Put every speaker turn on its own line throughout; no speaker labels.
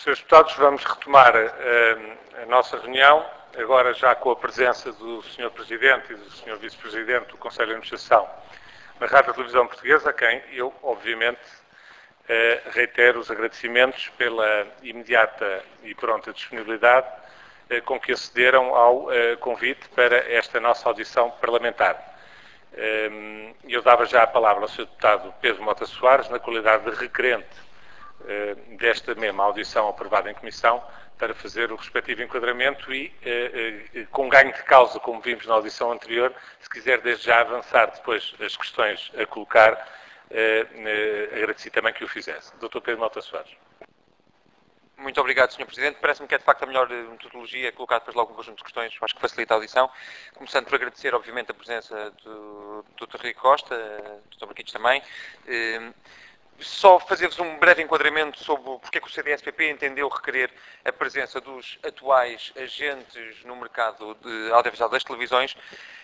Senhores Deputados, vamos retomar a nossa reunião, agora já com a presença do Sr. Presidente e do Sr. Vice-Presidente do Conselho de Administração da Rádio e Televisão Portuguesa, a quem eu, obviamente, reitero os agradecimentos pela imediata e pronta disponibilidade com que acederam ao convite para esta nossa audição parlamentar. Eu dava já a palavra ao Sr. Deputado Pedro Mota Soares, na qualidade de requerente desta mesma audição aprovada em comissão, para fazer o respectivo enquadramento e, com ganho de causa, como vimos na audição anterior, se quiser desde já avançar depois as questões a colocar, agradeci também que o fizesse. Dr. Pedro Mota Soares.
Muito obrigado, Sr. Presidente. Parece-me que é de facto a melhor metodologia colocar depois logo um conjunto de questões, acho que facilita a audição. Começando por agradecer, obviamente, a presença do Dr. Rui Costa, do Dr. Marquitos também. Só fazer-vos um breve enquadramento sobre porque é que o CDS-PP entendeu requerer a presença dos atuais agentes no mercado audiovisual das televisões.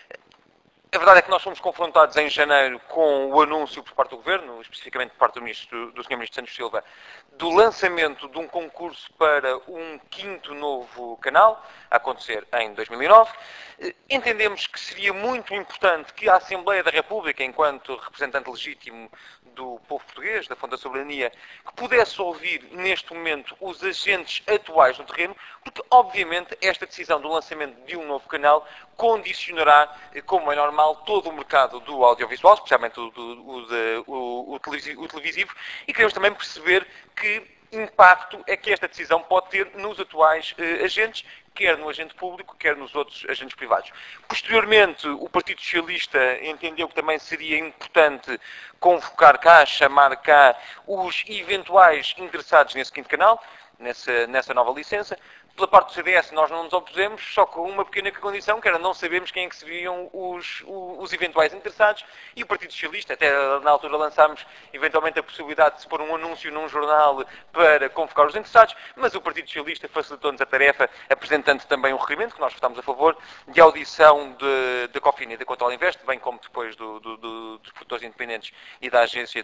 A verdade é que nós fomos confrontados em janeiro com o anúncio por parte do Governo, especificamente por parte do Sr. Ministro Santos Silva, do lançamento de um concurso para um quinto novo canal, a acontecer em 2009. Entendemos que seria muito importante que a Assembleia da República, enquanto representante legítimo do povo português, da Fonte da Soberania, que pudesse ouvir neste momento os agentes atuais no terreno, porque obviamente esta decisão do lançamento de um novo canal condicionará, como é normal, todo o mercado do audiovisual, especialmente o televisivo, e queremos também perceber que impacto é que esta decisão pode ter nos atuais agentes, quer no agente público, quer nos outros agentes privados. Posteriormente, o Partido Socialista entendeu que também seria importante convocar cá, chamar cá, os eventuais interessados nesse quinto canal, nessa nova licença. Pela parte do CDS nós não nos opusemos, só com uma pequena condição, que era não sabermos quem é que seriam os eventuais interessados, e o Partido Socialista, até na altura lançámos eventualmente a possibilidade de se pôr um anúncio num jornal para convocar os interessados, mas o Partido Socialista facilitou-nos a tarefa, apresentando também um requerimento, que nós votámos a favor, de audição da COFINA e da Control Invest, bem como depois dos produtores independentes e da agência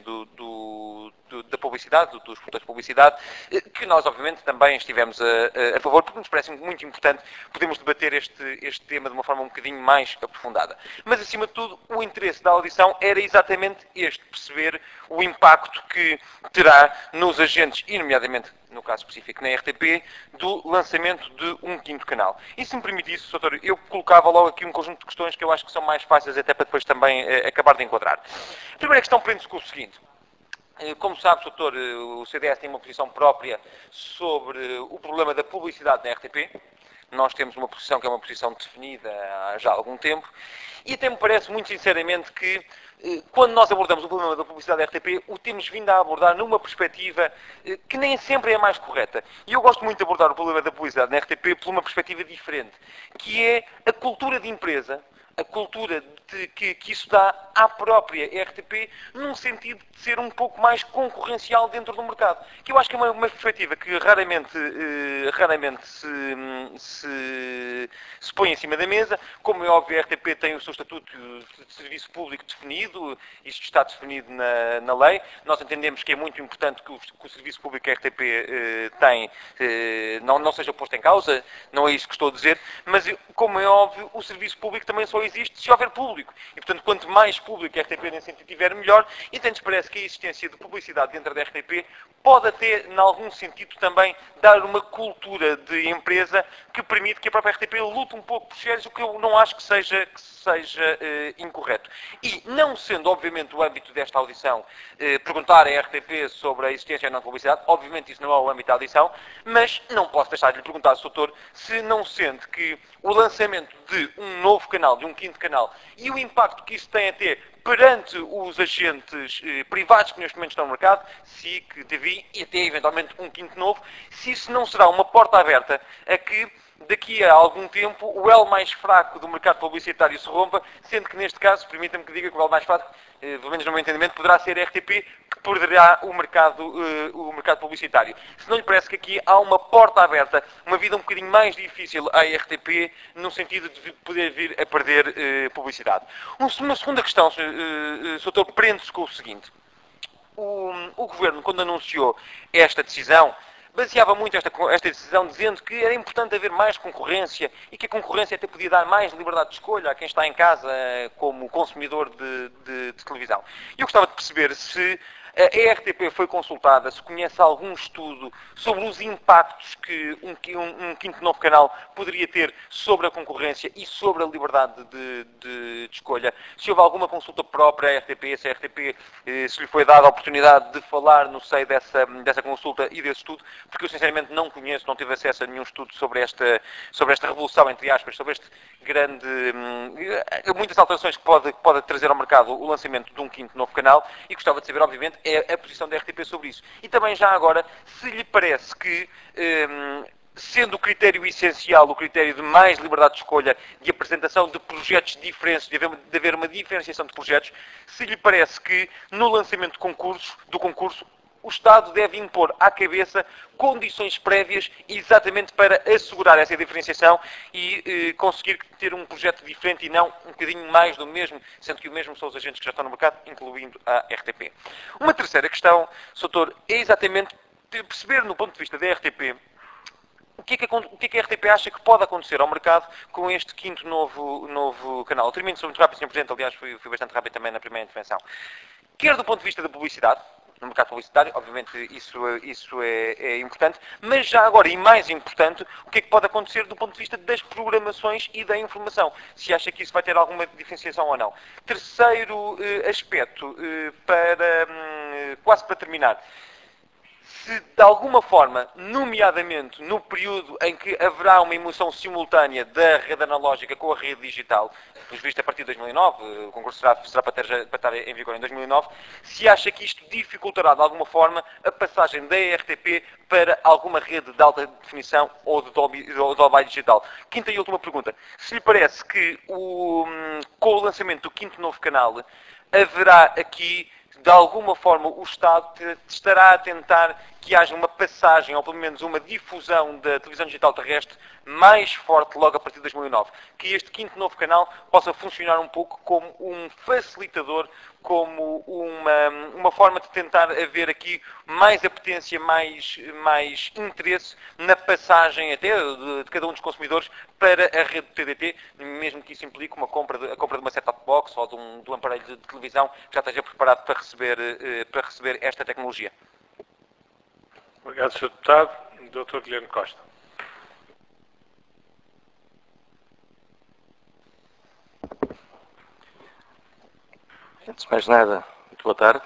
da publicidade, dos produtores de publicidade, que nós obviamente também estivemos a favor, porque nos parece muito importante podermos debater este tema de uma forma um bocadinho mais aprofundada. Mas, acima de tudo, o interesse da audição era exatamente este, perceber o impacto que terá nos agentes, e nomeadamente, no caso específico, na RTP, do lançamento de um quinto canal. E se me permitisse, doutor, eu colocava logo aqui um conjunto de questões que eu acho que são mais fáceis até para depois também acabar de enquadrar. A primeira questão prende-se com o seguinte. Como sabe, doutor, o CDS tem uma posição própria sobre o problema da publicidade na RTP. Nós temos uma posição que é uma posição definida há já algum tempo. E até me parece, muito sinceramente, que quando nós abordamos o problema da publicidade da RTP, o temos vindo a abordar numa perspectiva que nem sempre é a mais correta. E eu gosto muito de abordar o problema da publicidade na RTP por uma perspectiva diferente, que é a cultura de empresa, a cultura que isso dá à própria RTP, num sentido de ser um pouco mais concorrencial dentro do mercado. Que eu acho que é uma perspectiva que raramente se põe em cima da mesa. Como é óbvio, a RTP tem o seu estatuto de serviço público definido, isto está definido na lei. Nós entendemos que é muito importante que o serviço público que a RTP tem não seja posto em causa, não é isso que estou a dizer, mas como é óbvio, o serviço público também só existe se houver público. E, portanto, quanto mais público a RTP nesse sentido tiver, melhor. E, tanto parece que a existência de publicidade dentro da RTP pode até, em algum sentido, também dar uma cultura de empresa que permite que a própria RTP lute um pouco por shares, o que eu não acho que seja incorreto. E, não sendo, obviamente, o âmbito desta audição perguntar à RTP sobre a existência ou não de publicidade, obviamente isso não é o âmbito da audição, mas não posso deixar de lhe perguntar, doutor, se não sente que o lançamento de um novo canal, de um quinto canal, e o impacto que isso tem a ter perante os agentes privados que neste momento estão no mercado, SIC, TV e até eventualmente um quinto novo, se isso não será uma porta aberta a que daqui a algum tempo o elo mais fraco do mercado publicitário se rompa, sendo que neste caso, permita-me que diga que o elo mais fraco, pelo menos no meu entendimento, poderá ser a RTP, que perderá o mercado publicitário. Se não lhe parece que aqui há uma porta aberta, uma vida um bocadinho mais difícil à RTP, no sentido de poder vir a perder publicidade. Uma segunda questão, Sr. Doutor, prende-se com o seguinte. O Governo, quando anunciou esta decisão, baseava muito esta decisão dizendo que era importante haver mais concorrência e que a concorrência até podia dar mais liberdade de escolha a quem está em casa como consumidor de televisão. E eu gostava de perceber se a RTP foi consultada, se conhece algum estudo sobre os impactos que um quinto novo canal poderia ter sobre a concorrência e sobre a liberdade de escolha. Se houve alguma consulta própria à RTP, se a RTP se lhe foi dada a oportunidade de falar no seio dessa consulta e desse estudo, porque eu sinceramente não conheço, não tive acesso a nenhum estudo sobre esta revolução, entre aspas, sobre este grande... muitas alterações que pode trazer ao mercado o lançamento de um quinto novo canal e gostava de saber, obviamente, a posição da RTP sobre isso. E também já agora, se lhe parece que, sendo o critério essencial, o critério de mais liberdade de escolha, de apresentação de projetos diferentes, de haver uma diferenciação de projetos, se lhe parece que no lançamento do concurso, o Estado deve impor à cabeça condições prévias exatamente para assegurar essa diferenciação e conseguir ter um projeto diferente e não um bocadinho mais do mesmo, sendo que o mesmo são os agentes que já estão no mercado, incluindo a RTP. Uma terceira questão, Sr. Doutor, é exatamente perceber, no ponto de vista da RTP, o que é que a RTP acha que pode acontecer ao mercado com este quinto novo canal? Eu termino muito rápido, Sr. Presidente, aliás fui bastante rápido também na primeira intervenção. Quer do ponto de vista da publicidade, no mercado publicitário, obviamente isso é importante, mas já agora, e mais importante, o que é que pode acontecer do ponto de vista das programações e da informação? Se acha que isso vai ter alguma diferenciação ou não. Terceiro aspecto, quase para terminar. Se de alguma forma, nomeadamente no período em que haverá uma emissão simultânea da rede analógica com a rede digital, pelos vistos a partir de 2009, o concurso será para estar em vigor em 2009, se acha que isto dificultará de alguma forma a passagem da RTP para alguma rede de alta definição ou de Dolby Digital. Quinta e última pergunta. Se lhe parece que com o lançamento do quinto novo canal haverá aqui de alguma forma o Estado estará a tentar que haja uma passagem, ou pelo menos uma difusão da televisão digital terrestre mais forte logo a partir de 2009. Que este quinto novo canal possa funcionar um pouco como um facilitador, como uma forma de tentar haver aqui mais apetência, mais interesse na passagem até de cada um dos consumidores para a rede do TDT, mesmo que isso implique a compra de uma set-top box ou de um aparelho de televisão que já esteja preparado para receber esta tecnologia.
Obrigado, Sr. Deputado. Dr. Guilherme Costa.
Antes de mais nada, muito boa tarde.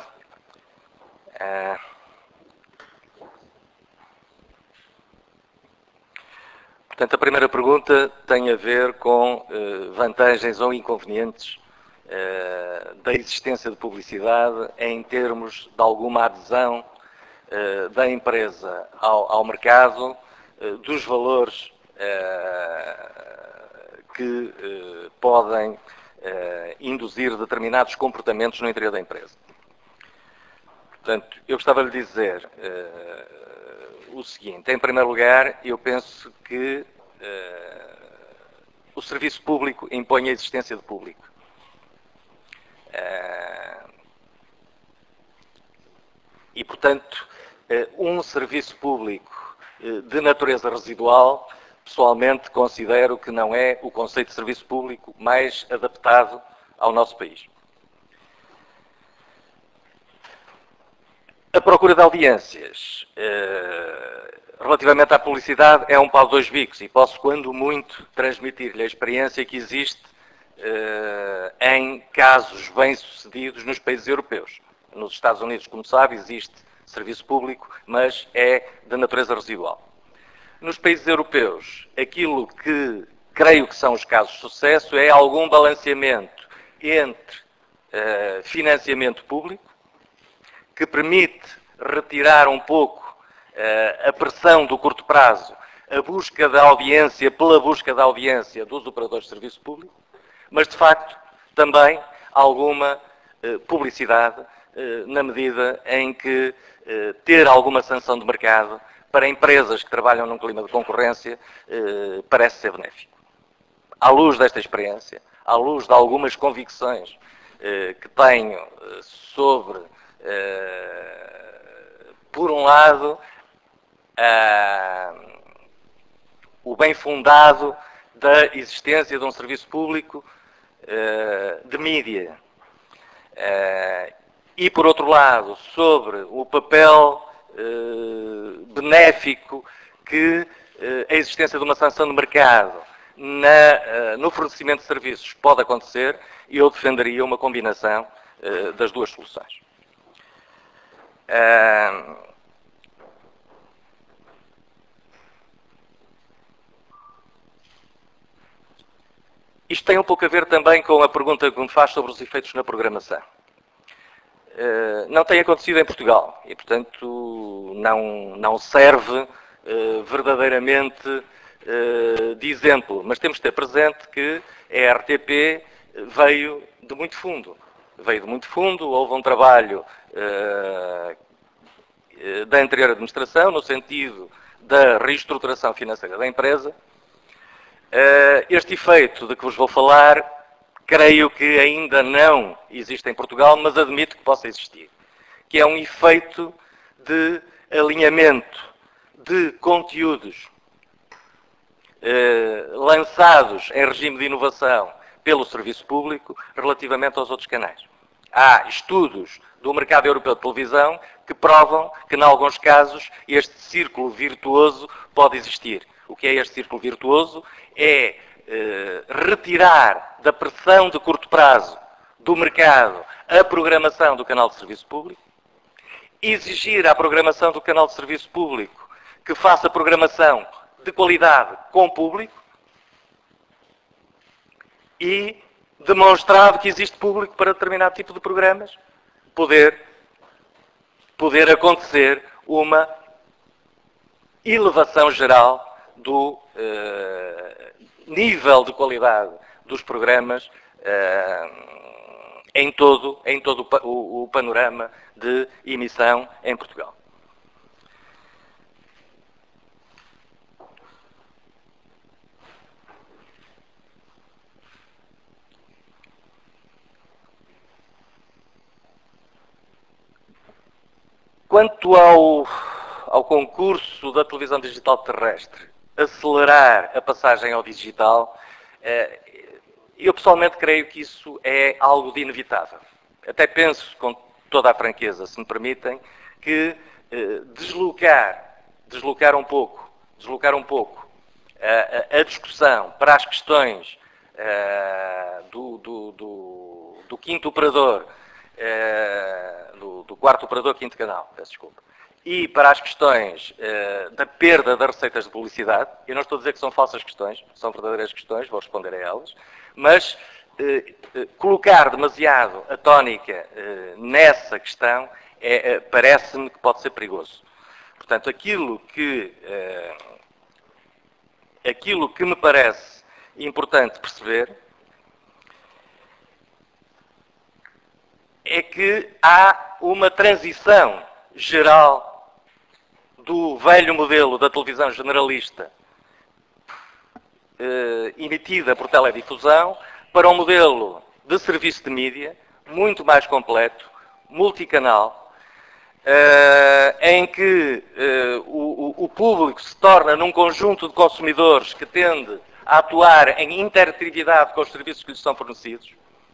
Portanto, a primeira pergunta tem a ver com vantagens ou inconvenientes da existência de publicidade em termos de alguma adesão da empresa ao mercado, dos valores que podem induzir determinados comportamentos no interior da empresa. Portanto, eu gostava de lhe dizer o seguinte. Em primeiro lugar, eu penso que o serviço público impõe a existência de público. E, portanto, um serviço público de natureza residual, pessoalmente considero que não é o conceito de serviço público mais adaptado ao nosso país. A procura de audiências, relativamente à publicidade, é um pau de dois bicos e posso, quando muito, transmitir-lhe a experiência que existe em casos bem-sucedidos nos países europeus. Nos Estados Unidos, como sabe, existe serviço público, mas é de natureza residual. Nos países europeus, aquilo que creio que são os casos de sucesso é algum balanceamento entre financiamento público, que permite retirar um pouco a pressão do curto prazo, a busca da audiência pela busca da audiência dos operadores de serviço público, mas, de facto, também alguma publicidade na medida em que ter alguma sanção de mercado para empresas que trabalham num clima de concorrência parece ser benéfico. À luz desta experiência, à luz de algumas convicções que tenho sobre, por um lado, o bem fundado da existência de um serviço público de mídia. E, por outro lado, sobre o papel benéfico que a existência de uma sanção de mercado no fornecimento de serviços pode acontecer, eu defenderia uma combinação das duas soluções. Isto tem um pouco a ver também com a pergunta que me faz sobre os efeitos na programação. Não tem acontecido em Portugal e, portanto, não serve verdadeiramente de exemplo. Mas temos de ter presente que a RTP veio de muito fundo. Houve um trabalho da anterior administração, no sentido da reestruturação financeira da empresa. Este efeito de que vos vou falar, creio que ainda não existe em Portugal, mas admito que possa existir, que é um efeito de alinhamento de conteúdos lançados em regime de inovação pelo serviço público relativamente aos outros canais. Há estudos do mercado europeu de televisão que provam que, em alguns casos, este círculo virtuoso pode existir. O que é este círculo virtuoso? É retirar da pressão de curto prazo do mercado a programação do canal de serviço público, exigir à programação do canal de serviço público que faça programação de qualidade com o público e, demonstrado que existe público para determinado tipo de programas, poder acontecer uma elevação geral do nível de qualidade dos programas em todo o panorama de emissão em Portugal. Quanto ao concurso da televisão digital terrestre, acelerar a passagem ao digital, eu pessoalmente creio que isso é algo de inevitável. Até penso, com toda a franqueza, se me permitem, que deslocar um pouco a discussão para as questões do quinto operador, do quarto operador, quinto canal, peço desculpa, e para as questões da perda das receitas de publicidade, eu não estou a dizer que são falsas questões, são verdadeiras questões, vou responder a elas, mas colocar demasiado a tónica nessa questão parece-me que pode ser perigoso. Portanto, aquilo que me parece importante perceber é que há uma transição geral do velho modelo da televisão generalista emitida por teledifusão para um modelo de serviço de mídia muito mais completo, multicanal, em que o público se torna num conjunto de consumidores que tende a atuar em interatividade com os serviços que lhes são fornecidos,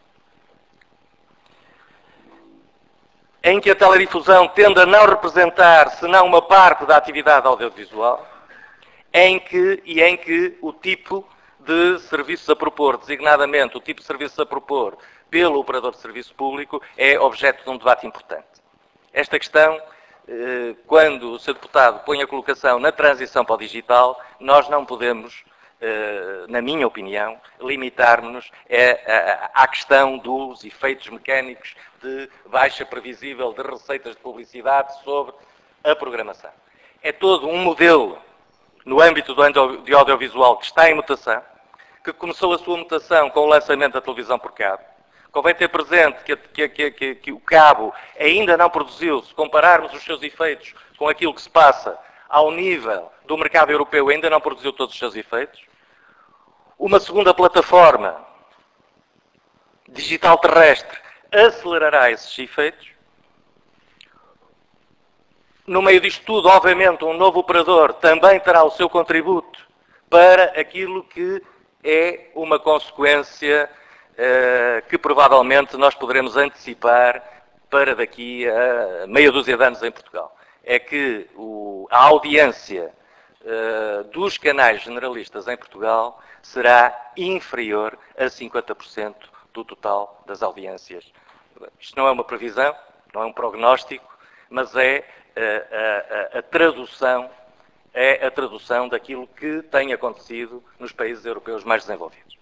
em que a teledifusão tende a não representar senão uma parte da atividade audiovisual, em que o tipo de serviços a propor, designadamente o tipo de serviços a propor pelo operador de serviço público, é objeto de um debate importante. Esta questão, quando o Sr. Deputado põe a colocação na transição para o digital, nós não podemos, na minha opinião, limitar-nos à questão dos efeitos mecânicos de baixa previsível de receitas de publicidade sobre a programação. É todo um modelo no âmbito de audiovisual que está em mutação, que começou a sua mutação com o lançamento da televisão por cabo. Convém ter presente que o cabo ainda não produziu, se compararmos os seus efeitos com aquilo que se passa ao nível do mercado europeu, ainda não produziu todos os seus efeitos. Uma segunda plataforma digital terrestre acelerará esses efeitos. No meio disto tudo, obviamente, um novo operador também terá o seu contributo para aquilo que é uma consequência que provavelmente nós poderemos antecipar para daqui a meia dúzia de anos em Portugal. É que a audiência dos canais generalistas em Portugal será inferior a 50% do total das audiências. Isto não é uma previsão, não é um prognóstico, mas é a tradução daquilo que tem acontecido nos países europeus mais desenvolvidos.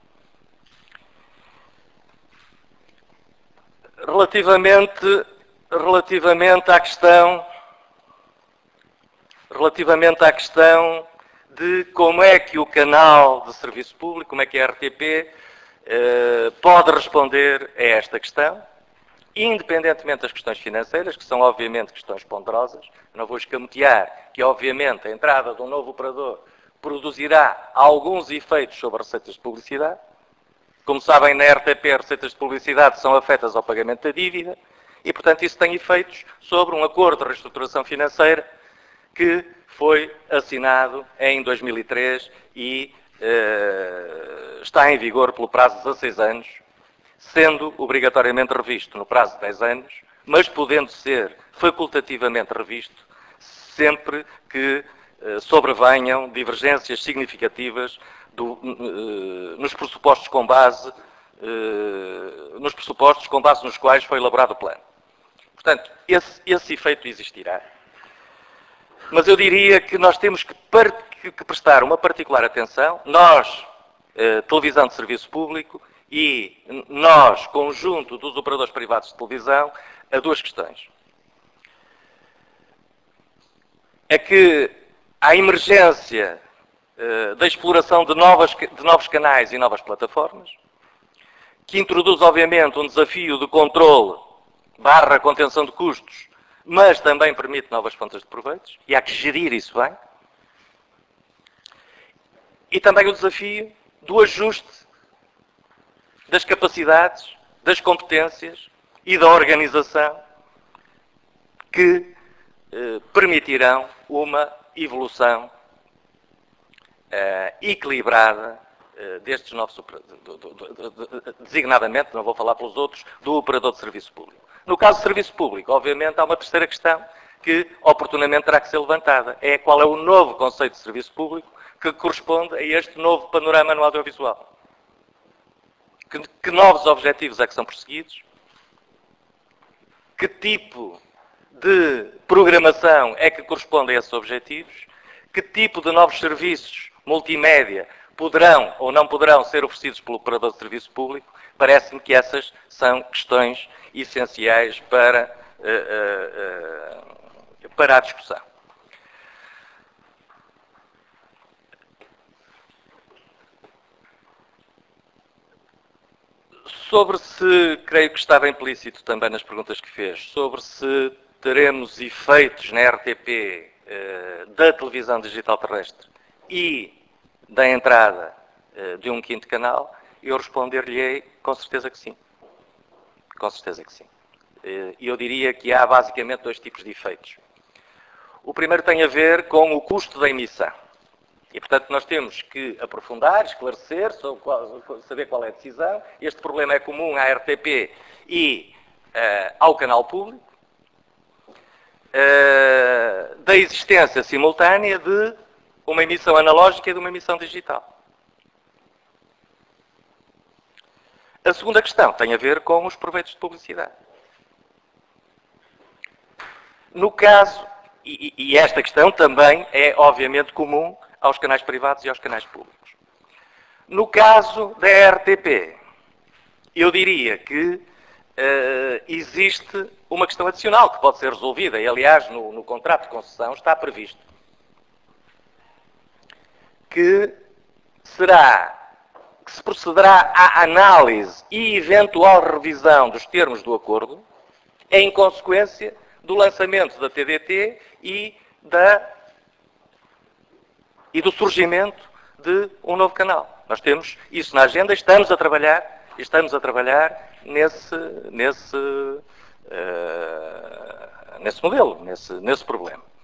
Relativamente à questão de como é que o canal de serviço público, como é que a RTP pode responder a esta questão, independentemente das questões financeiras, que são obviamente questões ponderosas. Não vou escamotear que obviamente a entrada de um novo operador produzirá alguns efeitos sobre receitas de publicidade. Como sabem, na RTP as receitas de publicidade são afetas ao pagamento da dívida e, portanto, isso tem efeitos sobre um acordo de reestruturação financeira que foi assinado em 2003 e está em vigor pelo prazo de 16 anos, sendo obrigatoriamente revisto no prazo de 10 anos, mas podendo ser facultativamente revisto sempre que sobrevenham divergências significativas nos pressupostos com base nos quais foi elaborado o plano. Portanto, esse efeito existirá. Mas eu diria que nós temos que prestar uma particular atenção, nós, televisão de serviço público, e nós, conjunto dos operadores privados de televisão, a duas questões. É que a emergência da exploração de novos canais e novas plataformas, que introduz, obviamente, um desafio de controle / contenção de custos, mas também permite novas fontes de proveitos, e há que gerir isso bem. E também o desafio do ajuste das capacidades, das competências e da organização que permitirão uma evolução equilibrada destes novos designadamente, não vou falar pelos outros, do operador de serviço público. No caso de serviço público, obviamente, há uma terceira questão que oportunamente terá que ser levantada. É qual é o novo conceito de serviço público que corresponde a este novo panorama no audiovisual. Que novos objetivos é que são perseguidos? Que tipo de programação é que corresponde a esses objetivos? Que tipo de novos serviços multimédia poderão ou não poderão ser oferecidos pelo operador de serviço público? Parece-me que essas são questões essenciais para a discussão. Sobre se, creio que estava implícito também nas perguntas que fez, sobre se teremos efeitos na RTP da televisão digital terrestre e da entrada de um quinto canal, eu responder-lhe-ei com certeza que sim. Com certeza que sim. E eu diria que há basicamente dois tipos de efeitos. O primeiro tem a ver com o custo da emissão. E, portanto, nós temos que aprofundar, esclarecer, saber qual é a decisão. Este problema é comum à RTP e ao canal público, da existência simultânea de uma emissão analógica e de uma emissão digital. A segunda questão tem a ver com os proveitos de publicidade. No caso, e esta questão também é, obviamente, comum aos canais privados e aos canais públicos. No caso da RTP, eu diria que existe uma questão adicional que pode ser resolvida, e aliás no contrato de concessão está previsto, que se procederá à análise e eventual revisão dos termos do acordo em consequência do lançamento da TDT e do surgimento de um novo canal. Nós temos isso na agenda, estamos a trabalhar nesse modelo, nesse problema.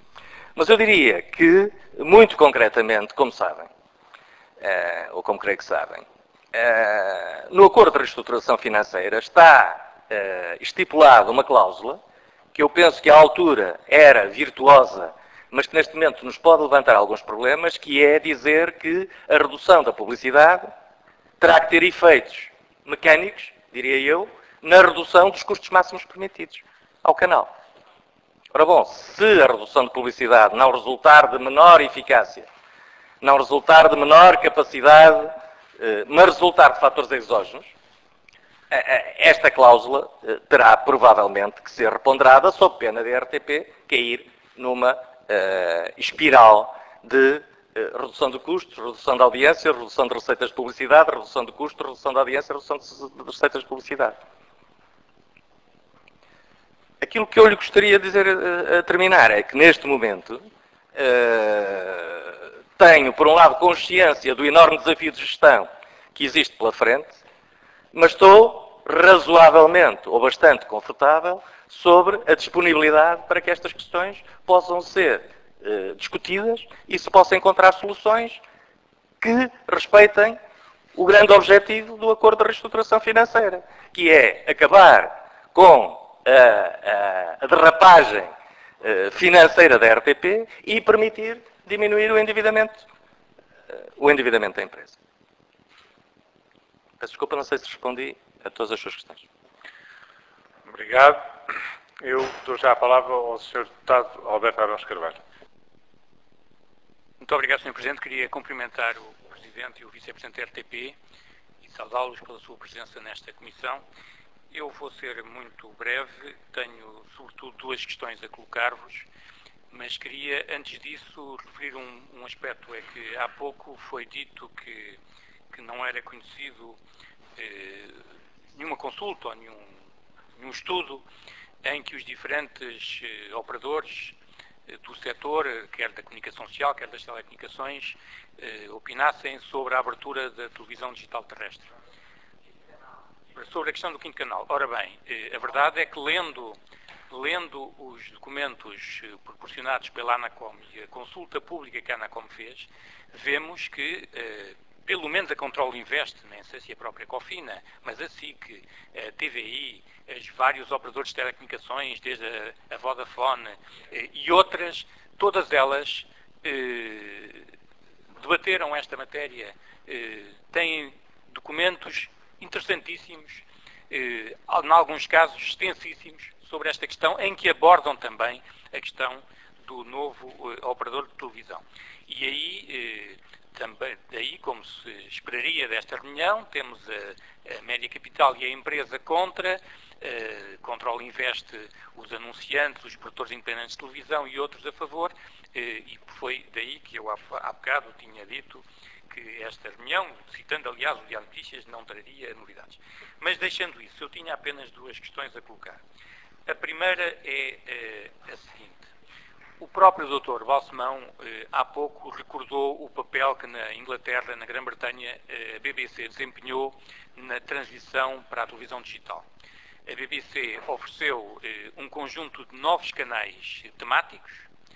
Mas eu diria que, muito concretamente, como sabem, ou como creio que sabem, no acordo de reestruturação financeira está estipulada uma cláusula que eu penso que à altura era virtuosa, mas que neste momento nos pode levantar alguns problemas, que é dizer que a redução da publicidade terá que ter efeitos mecânicos, diria eu, na redução dos custos máximos permitidos ao canal. Ora bom, se a redução de publicidade não resultar de menor eficácia, não resultar de menor capacidade, mas resultar de fatores exógenos, esta cláusula terá provavelmente que ser reponderada sob pena de a RTP cair numa espiral de redução de custos, redução de audiência, redução de receitas de publicidade, redução de custos, redução de audiência, redução de receitas de publicidade. Aquilo que eu lhe gostaria de dizer a terminar é que neste momento tenho, por um lado, consciência do enorme desafio de gestão que existe pela frente, mas estou razoavelmente ou bastante confortável sobre a disponibilidade para que estas questões possam ser discutidas e se possam encontrar soluções que respeitem o grande objetivo do acordo de reestruturação financeira, que é acabar com a derrapagem financeira da RTP e permitir diminuir o endividamento da empresa. Peço desculpa, não sei se respondi a todas as suas questões.
Obrigado. Eu dou já a palavra ao Sr. Deputado Alberto Arões Carvalho.
Muito obrigado, Sr. Presidente. Queria cumprimentar o Presidente e o Vice-Presidente da RTP e saudá-los pela sua presença nesta comissão. Eu vou ser muito breve. Tenho, sobretudo, duas questões a colocar-vos, mas queria, antes disso, referir um aspecto. É que há pouco foi dito que não era conhecido nenhuma consulta ou nenhum estudo em que os diferentes operadores do setor, quer da comunicação social, quer das telecomunicações, opinassem sobre a abertura da televisão digital terrestre. Sobre a questão do quinto canal. Ora bem, a verdade é que lendo os documentos proporcionados pela Anacom e a consulta pública que a Anacom fez, vemos que pelo menos a Control Invest, nem sei se a própria Cofina, mas a SIC, a TVI, os vários operadores de telecomunicações, desde a Vodafone e outras, todas elas debateram esta matéria, têm documentos interessantíssimos, em alguns casos extensíssimos, sobre esta questão, em que abordam também a questão do novo operador de televisão. E aí, também, daí, como se esperaria desta reunião, temos a Média Capital e a empresa contra o Invest, os anunciantes, os produtores independentes de televisão e outros a favor, e foi daí que eu há bocado tinha dito que esta reunião, citando aliás o Diário de Notícias, não traria novidades. Mas deixando isso, eu tinha apenas duas questões a colocar. A primeira é a seguinte. O próprio Dr. Balsemão há pouco recordou o papel que na Inglaterra, na Grã-Bretanha, a BBC desempenhou na transição para a televisão digital. A BBC ofereceu um conjunto de novos canais temáticos.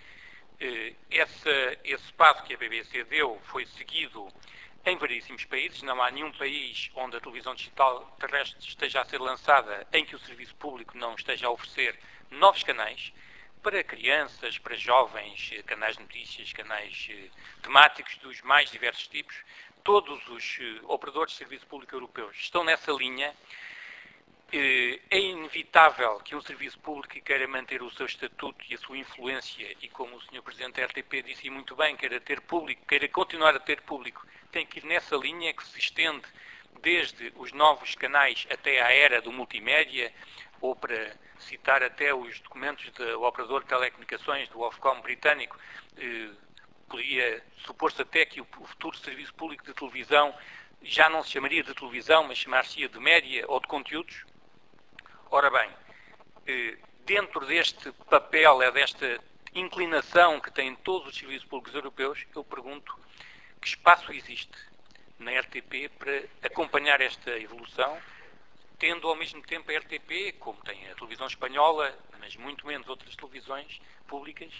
Esse passo que a BBC deu foi seguido em variedíssimos países. Não há nenhum país onde a televisão digital terrestre esteja a ser lançada em que o serviço público não esteja a oferecer novos canais para crianças, para jovens, canais de notícias, canais temáticos dos mais diversos tipos. Todos os operadores de serviço público europeus estão nessa linha. É inevitável que um serviço público queira manter o seu estatuto e a sua influência, e como o Sr. Presidente da RTP disse muito bem, queira continuar a ter público, tem que ir nessa linha que se estende desde os novos canais até à era do multimédia, ou para citar até os documentos do operador de telecomunicações, do Ofcom britânico, podia supor-se até que o futuro serviço público de televisão já não se chamaria de televisão, mas chamar-se-ia de média ou de conteúdos. Ora bem, dentro deste papel, desta inclinação que têm todos os serviços públicos europeus, eu pergunto que espaço existe na RTP para acompanhar esta evolução, tendo ao mesmo tempo a RTP, como tem a televisão espanhola, mas muito menos outras televisões públicas,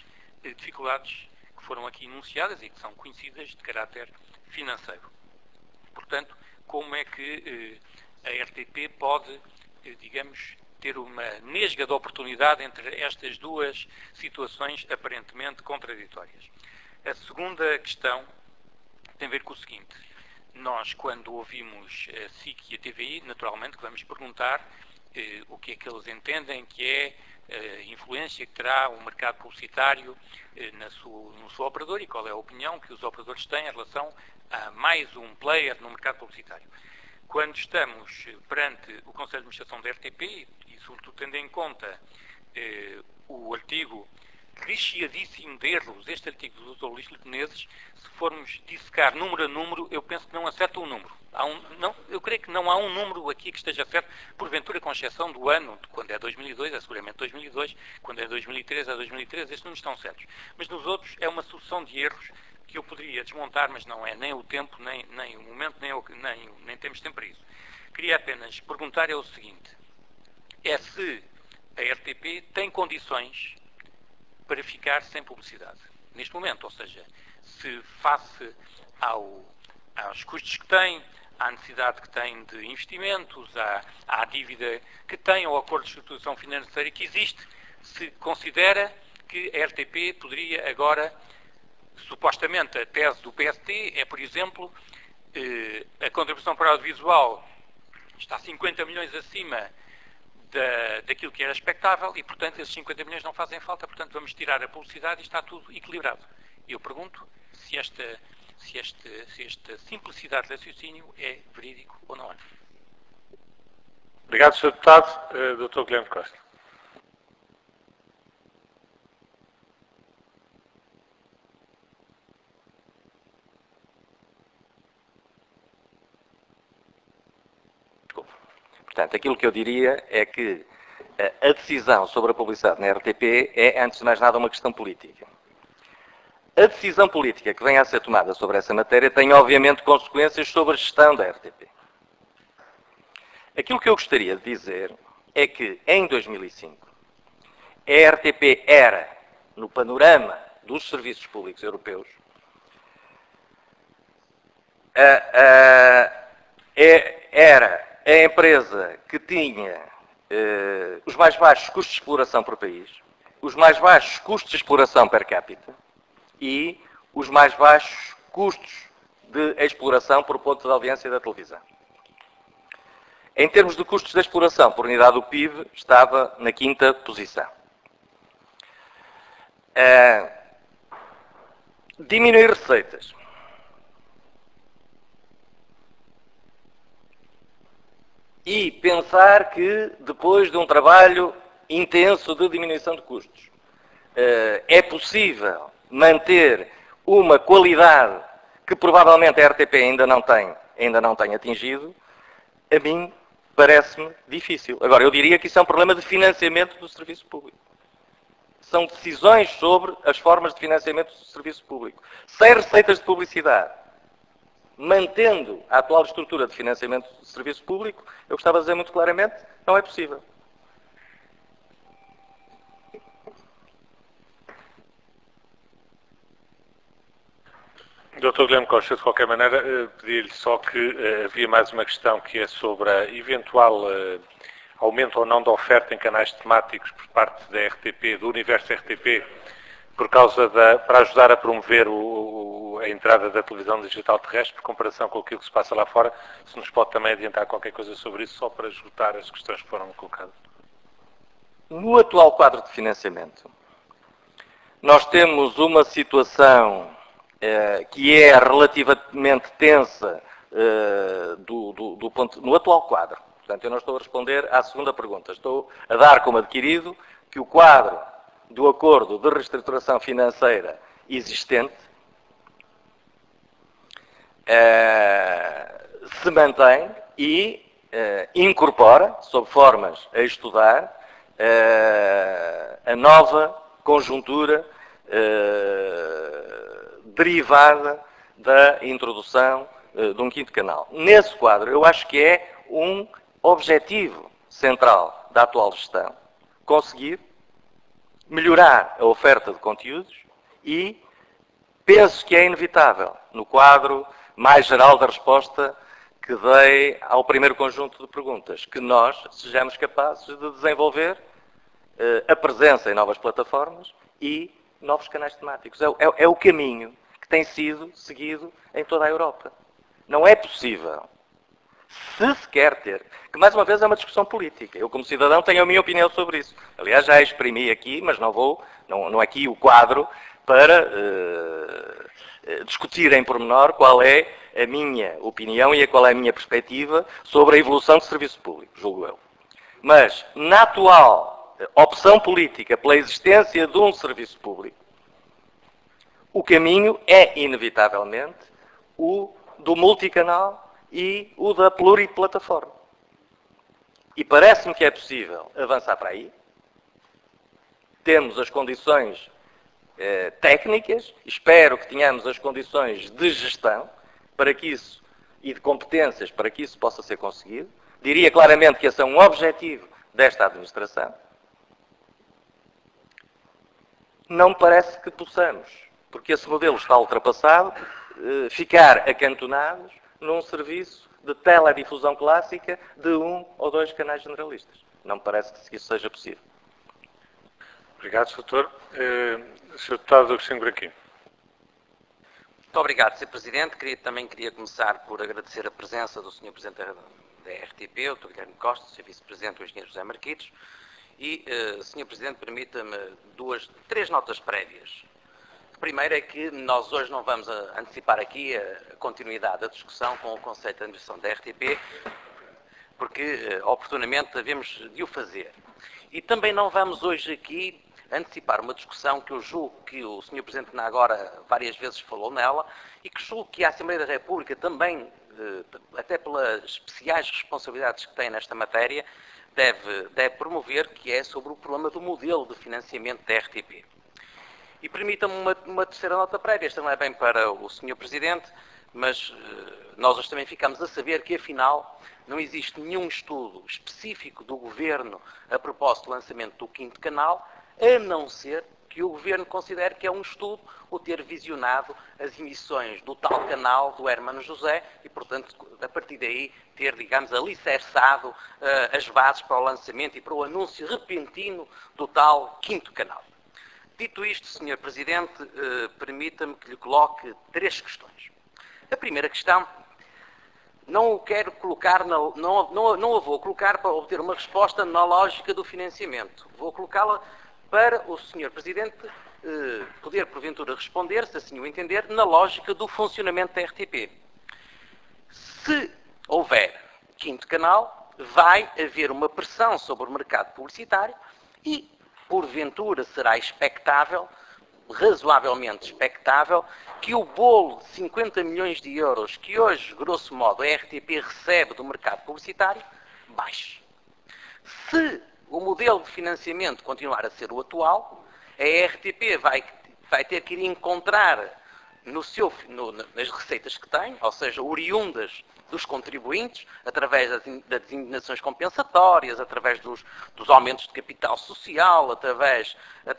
dificuldades que foram aqui enunciadas e que são conhecidas de caráter financeiro. Portanto, como é que a RTP pode, digamos, ter uma nesga de oportunidade entre estas duas situações aparentemente contraditórias? A segunda questão tem a ver com o seguinte: nós, quando ouvimos a SIC e a TVI, naturalmente que vamos perguntar o que é que eles entendem que é a influência que terá o mercado publicitário no seu operador e qual é a opinião que os operadores têm em relação a mais um player no mercado publicitário. Quando estamos perante o Conselho de Administração da RTP, e sobretudo tendo em conta o artigo recheadíssimo de erros, este artigo do Dr. Luís Filipe Menezes, se formos dissecar número a número, eu penso que não acerta um número. Eu creio que não há um número aqui que esteja certo, porventura, com exceção do ano, quando é 2002, é seguramente 2002, quando é 2003, é 2013, estes números estão certos. Mas nos outros é uma sucessão de erros que eu poderia desmontar, mas não é nem o tempo, nem o momento, nem temos tempo para isso. Queria apenas perguntar o seguinte: é se a RTP tem condições para ficar sem publicidade neste momento, ou seja, se face aos custos que tem, à necessidade que tem de investimentos, à dívida que tem, ao acordo de estruturação financeira que existe, se considera que a RTP poderia agora, supostamente a tese do PST é, por exemplo, a contribuição para o audiovisual está 50 milhões acima daquilo que era expectável e, portanto, esses 50 milhões não fazem falta, portanto, vamos tirar a publicidade e está tudo equilibrado. Eu pergunto se esta simplicidade de raciocínio é verídico ou não é.
Obrigado, Sr. Deputado. Dr. Guilherme Costa.
Portanto, aquilo que eu diria é que a decisão sobre a publicidade na RTP é, antes de mais nada, uma questão política. A decisão política que venha a ser tomada sobre essa matéria tem, obviamente, consequências sobre a gestão da RTP. Aquilo que eu gostaria de dizer é que, em 2005, a RTP era, no panorama dos serviços públicos europeus, era a empresa que tinha os mais baixos custos de exploração por país, os mais baixos custos de exploração per capita e os mais baixos custos de exploração por ponto de audiência da televisão. Em termos de custos de exploração por unidade do PIB, estava na 5ª posição. Diminuir receitas. E pensar que, depois de um trabalho intenso de diminuição de custos, é possível manter uma qualidade que provavelmente a RTP ainda não tem atingido, a mim parece-me difícil. Agora, eu diria que isso é um problema de financiamento do serviço público. São decisões sobre as formas de financiamento do serviço público. Sem receitas de publicidade, mantendo a atual estrutura de financiamento do serviço público, eu gostava de dizer muito claramente, não é possível.
Dr. Guilherme Costa, de qualquer maneira, pedi-lhe só que havia mais uma questão que é sobre a eventual aumento ou não da oferta em canais temáticos por parte da RTP, do universo RTP, para ajudar a promover a entrada da televisão digital terrestre, por comparação com aquilo que se passa lá fora. Se nos pode também adiantar qualquer coisa sobre isso, só para esgotar as questões que foram colocadas.
No atual quadro de financiamento, nós temos uma situação que é relativamente tensa no atual quadro. Portanto, eu não estou a responder à segunda pergunta. Estou a dar como adquirido que o quadro do acordo de reestruturação financeira existente se mantém e incorpora, sob formas a estudar, a nova conjuntura derivada da introdução de um 5º canal. Nesse quadro, eu acho que é um objetivo central da atual gestão conseguir melhorar a oferta de conteúdos E penso que é inevitável, no quadro mais geral da resposta que dei ao primeiro conjunto de perguntas, que nós sejamos capazes de desenvolver a presença em novas plataformas e novos canais temáticos. É o caminho que tem sido seguido em toda a Europa. Não é possível, se quer ter, que mais uma vez é uma discussão política. Eu, como cidadão, tenho a minha opinião sobre isso. Aliás, já a exprimi aqui, mas não é aqui o quadro para discutir em pormenor qual é a minha opinião e qual é a minha perspectiva sobre a evolução do serviço público, julgo eu. Mas, na atual opção política pela existência de um serviço público, o caminho é, inevitavelmente, o do multicanal e o da pluriplataforma. E parece-me que é possível avançar para aí. Temos as condições técnicas, espero que tenhamos as condições de gestão para que isso, e de competências para que isso possa ser conseguido. Diria claramente que esse é um objetivo desta administração. Não me parece que possamos, porque esse modelo está ultrapassado, ficar acantonados num serviço de teledifusão clássica de 1 ou 2 canais generalistas. Não me parece que isso seja possível.
Obrigado, Sr. Doutor. Sr. Deputado Agostinho Branquinho.
Muito obrigado, Sr. Presidente. Também queria começar por agradecer a presença do Sr. Presidente da RTP, o Dr. Guilherme Costa, Sr. Vice-Presidente, o Engenheiro José Marquitos. E, Sr. Presidente, permita-me 3 notas prévias. A primeira é que nós hoje não vamos antecipar aqui a continuidade da discussão com o Conselho de Administração da RTP, porque oportunamente devemos de o fazer. E também não vamos hoje aqui antecipar uma discussão que eu julgo que o Sr. Presidente agora várias vezes falou nela e que julgo que a Assembleia da República também, até pelas especiais responsabilidades que tem nesta matéria, deve promover, que é sobre o problema do modelo de financiamento da RTP. E permita-me uma terceira nota prévia. Esta não é bem para o Sr. Presidente, mas nós hoje também ficamos a saber que, afinal, não existe nenhum estudo específico do Governo a propósito do lançamento do 5º canal, a não ser que o Governo considere que é um estudo o ter visionado as emissões do tal canal do Hermano José e, portanto, a partir daí ter, digamos, alicerçado as bases para o lançamento e para o anúncio repentino do tal 5º canal. Dito isto, Sr. Presidente, permita-me que lhe coloque 3 questões. A primeira questão, não a vou colocar para obter uma resposta na lógica do financiamento. Vou colocá-la para o Sr. Presidente poder, porventura, responder, se assim o entender, na lógica do funcionamento da RTP. Se houver 5º canal, vai haver uma pressão sobre o mercado publicitário e, porventura, será expectável, razoavelmente expectável, que o bolo de 50 milhões de euros que hoje, grosso modo, a RTP recebe do mercado publicitário, baixe. Se o modelo de financiamento continuar a ser o atual, a RTP vai ter que ir encontrar nas receitas que tem, ou seja, oriundas dos contribuintes, através das indignações compensatórias, através dos aumentos de capital social, através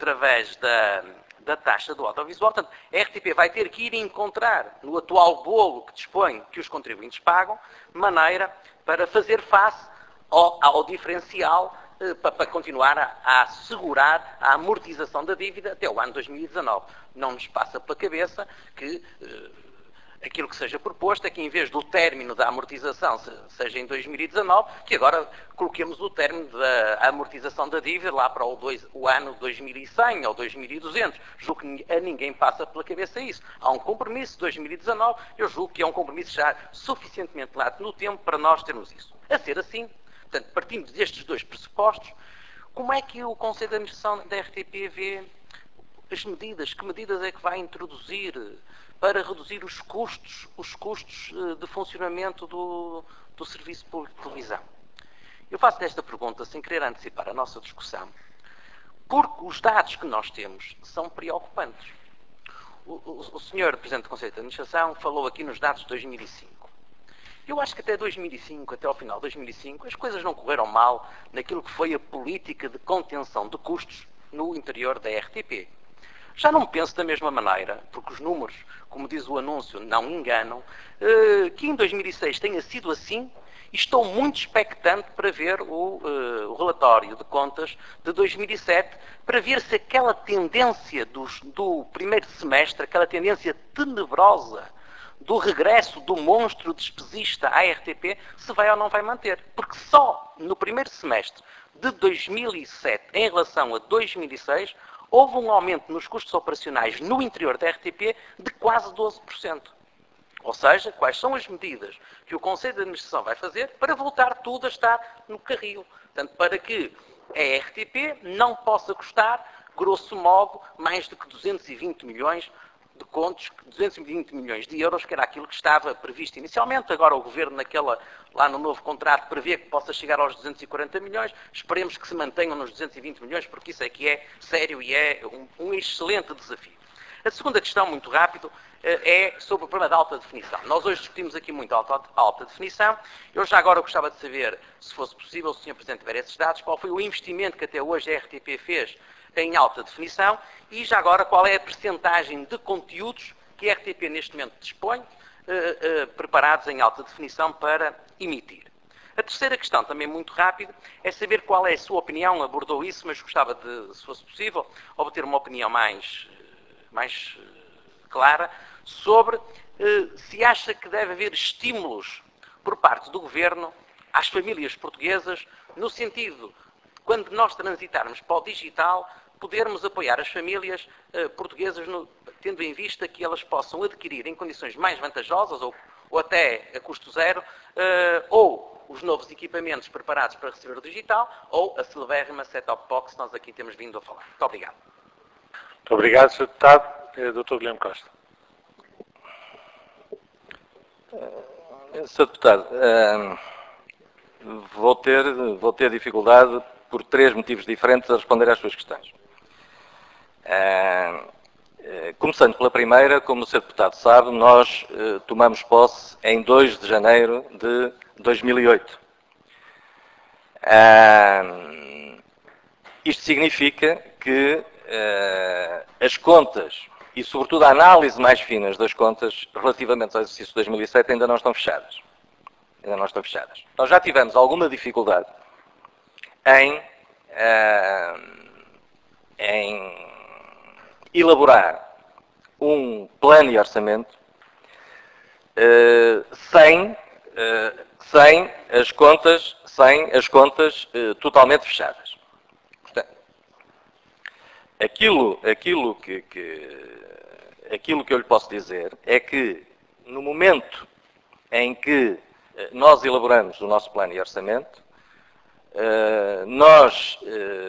da taxa do audiovisual. Portanto, a RTP vai ter que ir encontrar no atual bolo que dispõe, que os contribuintes pagam, maneira para fazer face ao diferencial para continuar a assegurar a amortização da dívida até o ano 2019. Não nos passa pela cabeça que aquilo que seja proposto é que, em vez do término da amortização seja em 2019, que agora coloquemos o término da amortização da dívida lá para o ano 2100 ou 2200. Julgo que a ninguém passa pela cabeça isso. Há um compromisso de 2019, eu julgo que é um compromisso já suficientemente lato no tempo para nós termos isso. A ser assim, portanto, partindo destes 2 pressupostos, como é que o Conselho de Administração da RTP vê as medidas? Que medidas é que vai introduzir para reduzir os custos de funcionamento do Serviço Público de Televisão? Eu faço esta pergunta sem querer antecipar a nossa discussão, porque os dados que nós temos são preocupantes. O Sr. Presidente do Conselho de Administração falou aqui nos dados de 2005. Eu acho que até 2005, até ao final de 2005, as coisas não correram mal naquilo que foi a política de contenção de custos no interior da RTP. Já não penso da mesma maneira, porque os números, como diz o anúncio, não enganam, que em 2006 tenha sido assim, e estou muito expectante para ver o relatório de contas de 2007, para ver se aquela tendência do primeiro semestre, aquela tendência tenebrosa do regresso do monstro despesista à RTP, se vai ou não vai manter. Porque só no primeiro semestre de 2007, em relação a 2006, houve um aumento nos custos operacionais no interior da RTP de quase 12%. Ou seja, quais são as medidas que o Conselho de Administração vai fazer para voltar tudo a estar no carril. Portanto, para que a RTP não possa custar, grosso modo, mais do que 220 milhões de contos, 220 milhões de euros, que era aquilo que estava previsto inicialmente. Agora o Governo, lá no novo contrato, prevê que possa chegar aos 240 milhões. Esperemos que se mantenham nos 220 milhões, porque isso é que é sério e é um excelente desafio. A segunda questão, muito rápido, é sobre o problema da alta definição. Nós hoje discutimos aqui muito a alta definição. Eu já agora gostava de saber, se fosse possível, se o Sr. Presidente tiver esses dados, qual foi o investimento que até hoje a RTP fez em alta definição e já agora qual é a percentagem de conteúdos que a RTP neste momento dispõe preparados em alta definição para emitir. A terceira questão, também muito rápido, é saber qual é a sua opinião, abordou isso, mas gostava de, se fosse possível, obter uma opinião mais clara sobre se acha que deve haver estímulos por parte do Governo às famílias portuguesas, no sentido, quando nós transitarmos para o digital, podermos apoiar as famílias portuguesas, tendo em vista que elas possam adquirir em condições mais vantajosas ou até a custo zero, ou os novos equipamentos preparados para receber o digital, ou a celebérrima set-top box que nós aqui temos vindo a falar. Muito obrigado.
Muito obrigado, Sr. Deputado. Dr. Guilherme Costa.
Sr. Deputado, vou ter dificuldade por 3 motivos diferentes a responder às suas questões. Começando pela primeira, como o Sr. Deputado sabe, nós tomamos posse em 2 de janeiro de 2008. Isto significa que as contas e, sobretudo, a análise mais finas das contas relativamente ao exercício de 2007 ainda não estão fechadas. Nós já tivemos alguma dificuldade em elaborar um plano de orçamento sem as contas totalmente fechadas. Portanto, aquilo que eu lhe posso dizer é que, no momento em que nós elaboramos o nosso plano de orçamento, nós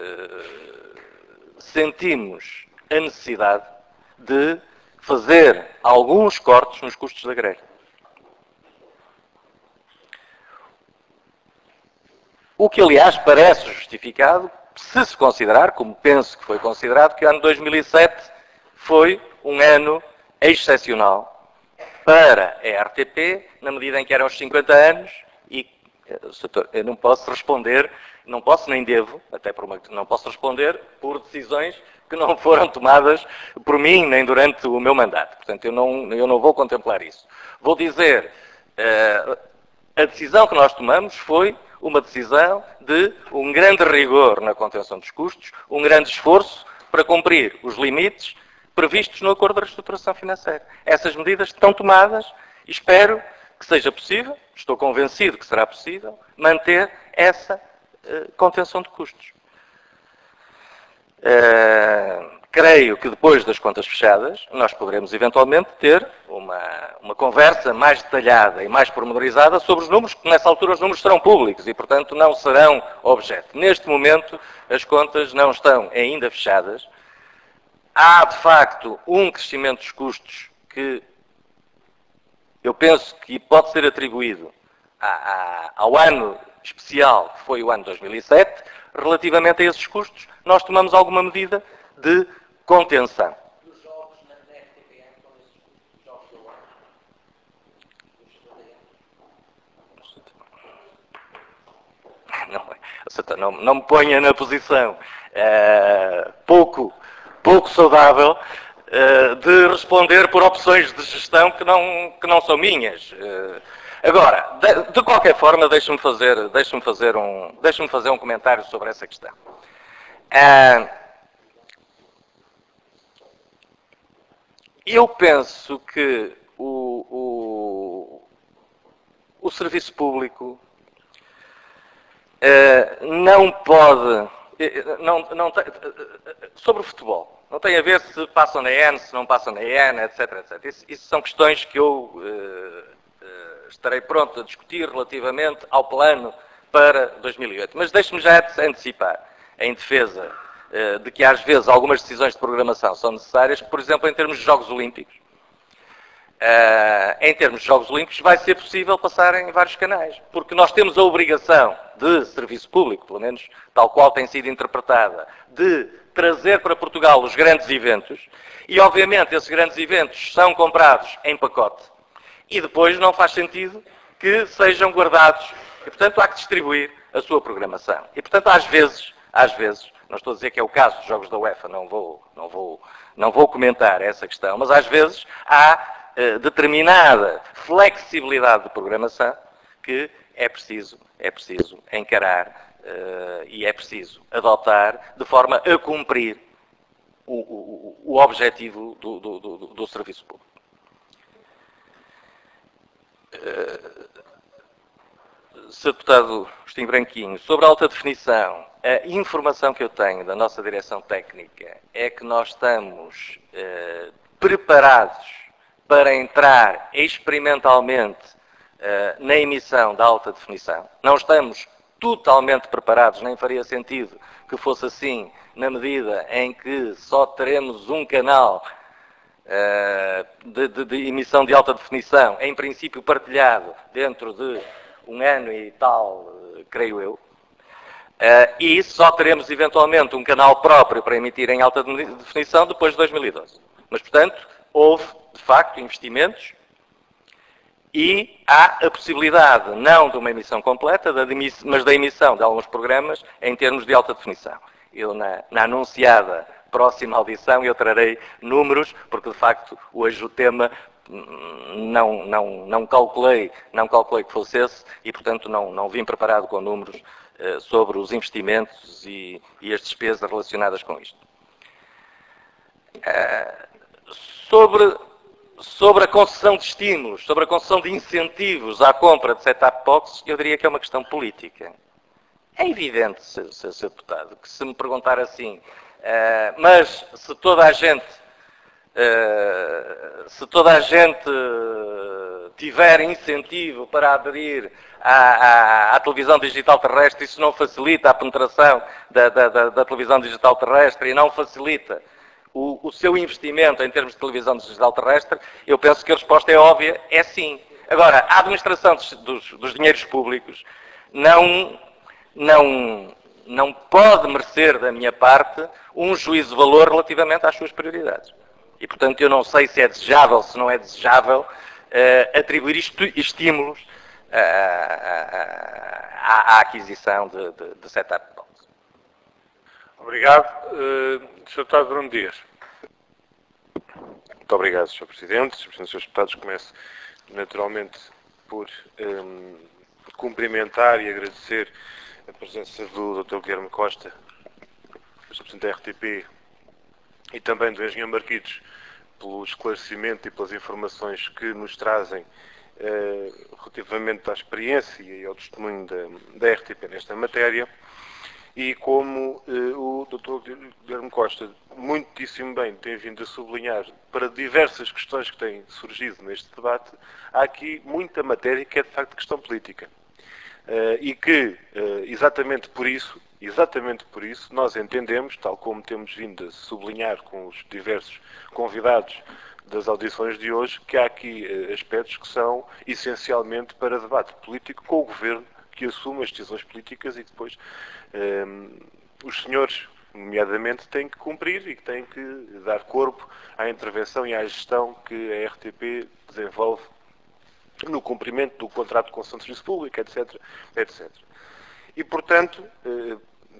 sentimos a necessidade de fazer alguns cortes nos custos da grelha. O que, aliás, parece justificado se se considerar, como penso que foi considerado, que o ano 2007 foi um ano excepcional para a RTP, na medida em que eram os 50 anos e, Sr. eu não posso responder, não posso nem devo, não posso responder por decisões que não foram tomadas por mim nem durante o meu mandato. Portanto, eu não vou contemplar isso. Vou dizer, a decisão que nós tomamos foi uma decisão de um grande rigor na contenção dos custos, um grande esforço para cumprir os limites previstos no Acordo de Reestruturação Financeira. Essas medidas estão tomadas e espero que seja possível, estou convencido que será possível, manter essa contenção de custos. Creio que depois das contas fechadas, nós poderemos eventualmente ter uma conversa mais detalhada e mais pormenorizada sobre os números, porque nessa altura os números serão públicos e, portanto, não serão objeto. Neste momento, as contas não estão ainda fechadas. Há, de facto, um crescimento dos custos que eu penso que pode ser atribuído ao ano especial, que foi o ano 2007. Relativamente a esses custos, nós tomamos alguma medida de contenção.
E os jogos na RTPM com esses custos? Os jogos do ano?
Não me ponha na posição pouco pouco saudável de responder por opções de gestão que não são minhas. Agora, de qualquer forma, deixe-me fazer um comentário sobre essa questão. Eu penso que o serviço público não pode... sobre o futebol, não tem a ver se passam na EN, se não passam na EN, etc, etc. Isso são questões que eu estarei pronto a discutir relativamente ao plano para 2008. Mas deixe-me já antecipar, em defesa de que às vezes algumas decisões de programação são necessárias, por exemplo, em termos de Jogos Olímpicos. Em termos de Jogos Olímpicos, vai ser possível passar em vários canais, porque nós temos a obrigação de serviço público, pelo menos tal qual tem sido interpretada, de trazer para Portugal os grandes eventos, e obviamente esses grandes eventos são comprados em pacote, e depois não faz sentido que sejam guardados, e portanto há que distribuir a sua programação. E portanto às vezes, não estou a dizer que é o caso dos Jogos da UEFA, não vou comentar essa questão, mas às vezes há determinada flexibilidade de programação que é preciso encarar e é preciso adotar de forma a cumprir o objetivo do serviço público. Sr. Deputado Agostinho Branquinho, sobre a alta definição, a informação que eu tenho da nossa direção técnica é que nós estamos preparados para entrar experimentalmente na emissão da alta definição. Não estamos totalmente preparados, nem faria sentido que fosse assim, na medida em que só teremos um canal de emissão de alta definição, em princípio partilhado dentro de um ano e tal, creio eu, e só teremos eventualmente um canal próprio para emitir em alta definição depois de 2012. Mas, portanto, houve, de facto, investimentos e há a possibilidade, não de uma emissão completa, mas da emissão de alguns programas em termos de alta definição. Eu, na anunciada próxima audição, eu trarei números, porque, de facto, hoje o tema não calculei que fosse esse e, portanto, não vim preparado com números sobre os investimentos e as despesas relacionadas com isto. Sobre a concessão de estímulos, sobre a concessão de incentivos à compra de set-top boxes, eu diria que é uma questão política. É evidente, Sr. Deputado, que se me perguntar assim, mas se toda a gente tiver incentivo para aderir à televisão digital terrestre, isso não facilita a penetração da televisão digital terrestre e não facilita o seu investimento em termos de televisão digital terrestre, eu penso que a resposta é óbvia, é sim. Agora, a administração dos dinheiros públicos não pode merecer da minha parte um juízo de valor relativamente às suas prioridades. E, portanto, eu não sei se é desejável, se não é desejável, atribuir estímulos à aquisição de set-top boxes.
Obrigado. Sr. Deputado Bruno Dias.
Muito obrigado, Sr. Presidente. Srs. Deputados, começo naturalmente por cumprimentar e agradecer a presença do Dr. Guilherme Costa, Sr. Presidente da RTP, e também do Engenheiro Marquitos, pelo esclarecimento e pelas informações que nos trazem relativamente à experiência e ao testemunho da RTP nesta matéria. E como o Dr. Guilherme Costa muitíssimo bem tem vindo a sublinhar para diversas questões que têm surgido neste debate, há aqui muita matéria que é de facto questão política. E que, exatamente por isso, nós entendemos, tal como temos vindo a sublinhar com os diversos convidados das audições de hoje, que há aqui aspectos que são essencialmente para debate político com o Governo, que assume as decisões políticas e que depois os senhores, nomeadamente, têm que cumprir e que têm que dar corpo à intervenção e à gestão que a RTP desenvolve no cumprimento do contrato de concessão de serviço público, etc, etc. E, portanto,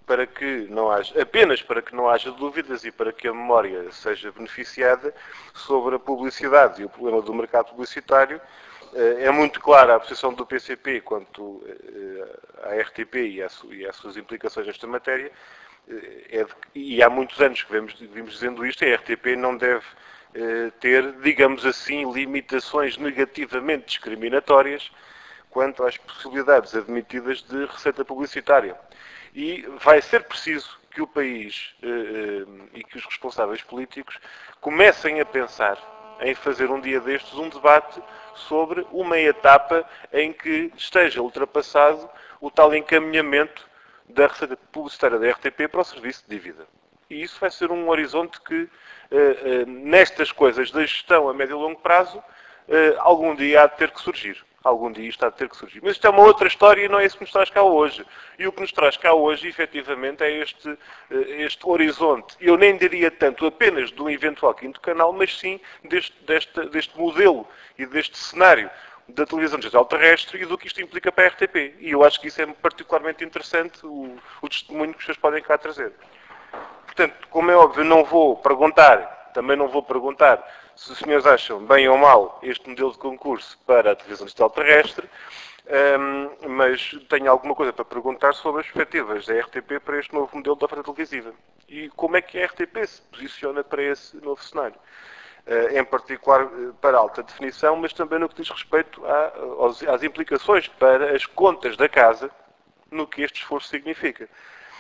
apenas para que não haja dúvidas e para que a memória seja beneficiada sobre a publicidade e o problema do mercado publicitário. É muito clara a posição do PCP quanto à RTP e às suas implicações nesta matéria. E há muitos anos que vimos dizendo isto, a RTP não deve ter, digamos assim, limitações negativamente discriminatórias quanto às possibilidades admitidas de receita publicitária. E vai ser preciso que o país e que os responsáveis políticos comecem a pensar em fazer um dia destes um debate sobre uma etapa em que esteja ultrapassado o tal encaminhamento da receita publicitária da RTP para o serviço de dívida. E isso vai ser um horizonte que, nestas coisas da gestão a médio e longo prazo, algum dia há de ter que surgir. Algum dia isto há de ter que surgir. Mas isto é uma outra história e não é isso que nos traz cá hoje. E o que nos traz cá hoje, efetivamente, é este horizonte. Eu nem diria tanto apenas de um eventual quinto canal, mas sim deste modelo e deste cenário da televisão digital terrestre e do que isto implica para a RTP. E eu acho que isso é particularmente interessante, o testemunho que vocês podem cá trazer. Portanto, como é óbvio, também não vou perguntar se os senhores acham bem ou mal este modelo de concurso para a televisão digital terrestre, mas tenho alguma coisa para perguntar sobre as perspectivas da RTP para este novo modelo de oferta televisiva. E como é que a RTP se posiciona para esse novo cenário. Em particular para a alta definição, mas também no que diz respeito às implicações para as contas da casa, no que este esforço significa.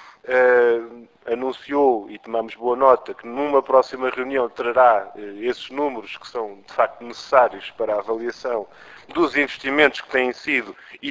Anunciou, e tomamos boa nota, que numa próxima reunião trará esses números que são, de facto, necessários para a avaliação dos investimentos que têm sido e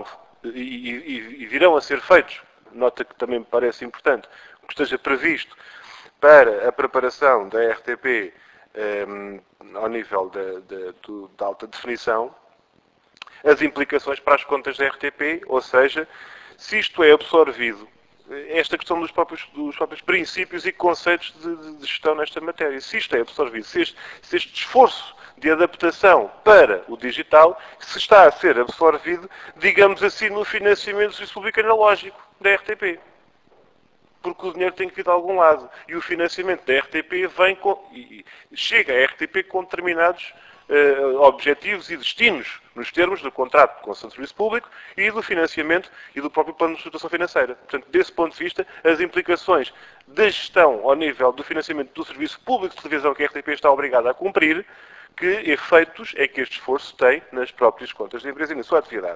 virão a ser feitos, nota que também me parece importante, que esteja previsto para a preparação da RTP ao nível da alta definição, as implicações para as contas da RTP, ou seja, se isto é absorvido, esta questão dos próprios princípios e conceitos de gestão nesta matéria. Se isto é absorvido, se este esforço de adaptação para o digital, se está a ser absorvido, digamos assim, no financiamento do serviço público analógico da RTP. Porque o dinheiro tem que vir de algum lado. E o financiamento da RTP chega à RTP com determinados objetivos e destinos, nos termos do contrato de concessão de serviço público e do financiamento e do próprio plano de estruturação financeira. Portanto, desse ponto de vista, as implicações da gestão ao nível do financiamento do serviço público de televisão que a RTP está obrigada a cumprir, que efeitos é que este esforço tem nas próprias contas da empresa e na sua atividade.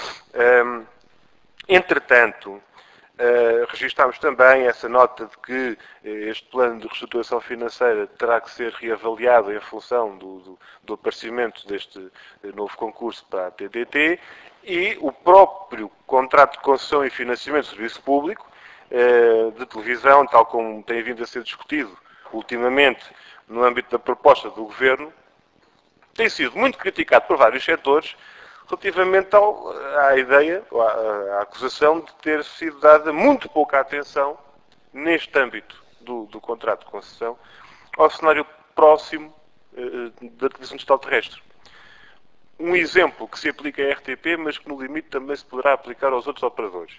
Entretanto, registámos também essa nota de que este plano de reestruturação financeira terá que ser reavaliado em função do aparecimento deste novo concurso para a TDT e o próprio contrato de concessão e financiamento de serviço público de televisão, tal como tem vindo a ser discutido ultimamente no âmbito da proposta do Governo, tem sido muito criticado por vários setores relativamente à ideia, à acusação de ter sido dada muito pouca atenção neste âmbito do contrato de concessão ao cenário próximo da televisão digital terrestre. Um exemplo que se aplica à RTP, mas que no limite também se poderá aplicar aos outros operadores.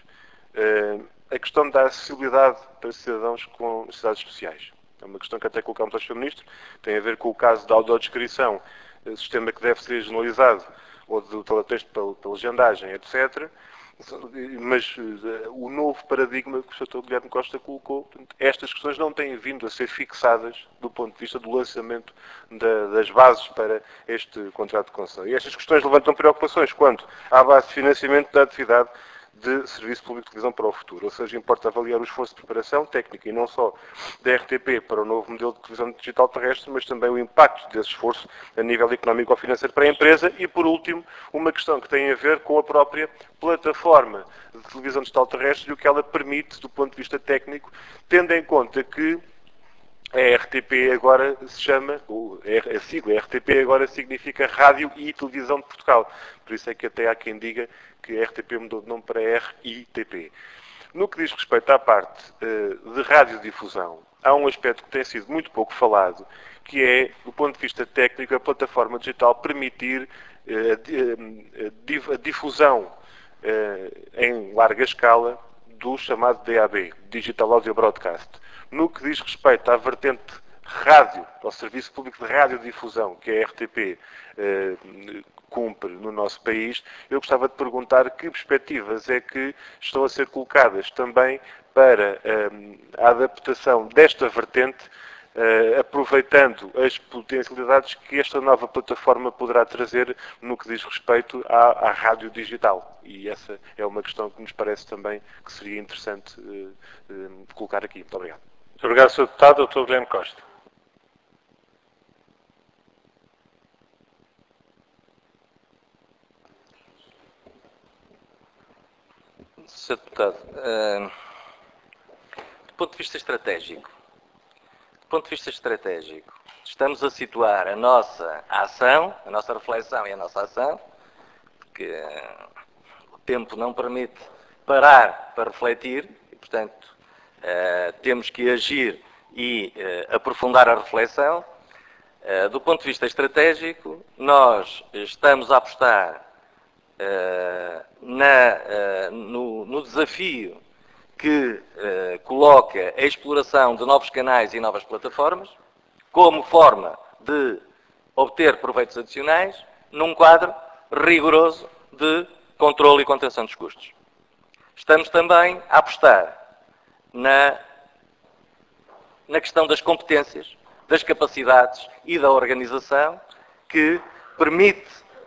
A questão da acessibilidade para cidadãos com necessidades especiais. É uma questão que até colocámos ao Sr. Ministro, tem a ver com o caso da audiodescrição, sistema que deve ser generalizado, ou do teletexto pela legendagem, etc. Mas o novo paradigma que o Sr. Guilherme Costa colocou, estas questões não têm vindo a ser fixadas do ponto de vista do lançamento das bases para este contrato de concessão. E estas questões levantam preocupações quanto à base de financiamento da atividade de serviço público de televisão para o futuro. Ou seja, importa avaliar o esforço de preparação técnica e não só da RTP para o novo modelo de televisão digital terrestre, mas também o impacto desse esforço a nível económico ou financeiro para a empresa e, por último, uma questão que tem a ver com a própria plataforma de televisão digital terrestre e o que ela permite do ponto de vista técnico, tendo em conta que a RTP agora se chama, a sigla RTP agora significa Rádio e Televisão de Portugal. Por isso é que até há quem diga que a RTP mudou de nome para RITP. No que diz respeito à parte de radiodifusão, há um aspecto que tem sido muito pouco falado, que é, do ponto de vista técnico, a plataforma digital permitir a difusão em larga escala do chamado DAB, Digital Audio Broadcast. No que diz respeito à vertente rádio, ao Serviço Público de Radiodifusão, que a RTP cumpre no nosso país, eu gostava de perguntar que perspectivas é que estão a ser colocadas também para a adaptação desta vertente, aproveitando as potencialidades que esta nova plataforma poderá trazer no que diz respeito à rádio digital. E essa é uma questão que nos parece também que seria interessante colocar aqui. Muito obrigado.
Muito obrigado, Sr. Deputado. Dr. Guilherme Costa.
Sr. Deputado, do ponto de vista estratégico, estamos a situar a nossa ação, a nossa reflexão e a nossa ação, porque o tempo não permite parar para refletir e, portanto, temos que agir e aprofundar a reflexão. Do ponto de vista estratégico, nós estamos a apostar no desafio que coloca a exploração de novos canais e novas plataformas como forma de obter proveitos adicionais num quadro rigoroso de controle e contenção dos custos. Estamos também a apostar na questão das competências, das capacidades e da organização que permite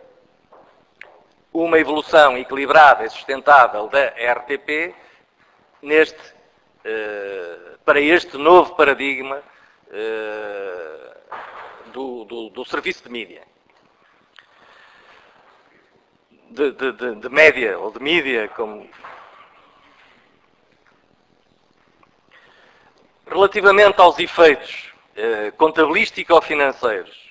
uma evolução equilibrada e sustentável da RTP para este novo paradigma do serviço de mídia. De média, ou de mídia, como... Relativamente aos efeitos contabilístico-financeiros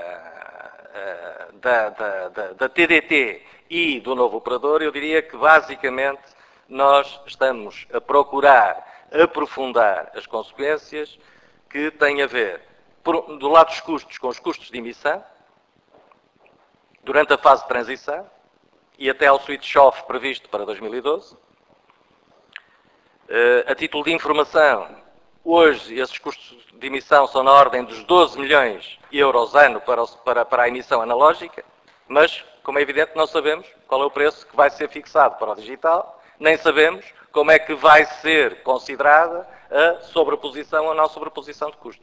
da TDT e do novo operador, eu diria que basicamente nós estamos a procurar aprofundar as consequências que têm a ver, do lado dos custos, com os custos de emissão, durante a fase de transição e até ao switch-off previsto para 2012. A título de informação, hoje esses custos de emissão são na ordem dos 12 milhões de euros ano para a emissão analógica, mas, como é evidente, não sabemos qual é o preço que vai ser fixado para o digital, nem sabemos como é que vai ser considerada a sobreposição ou não sobreposição de custos.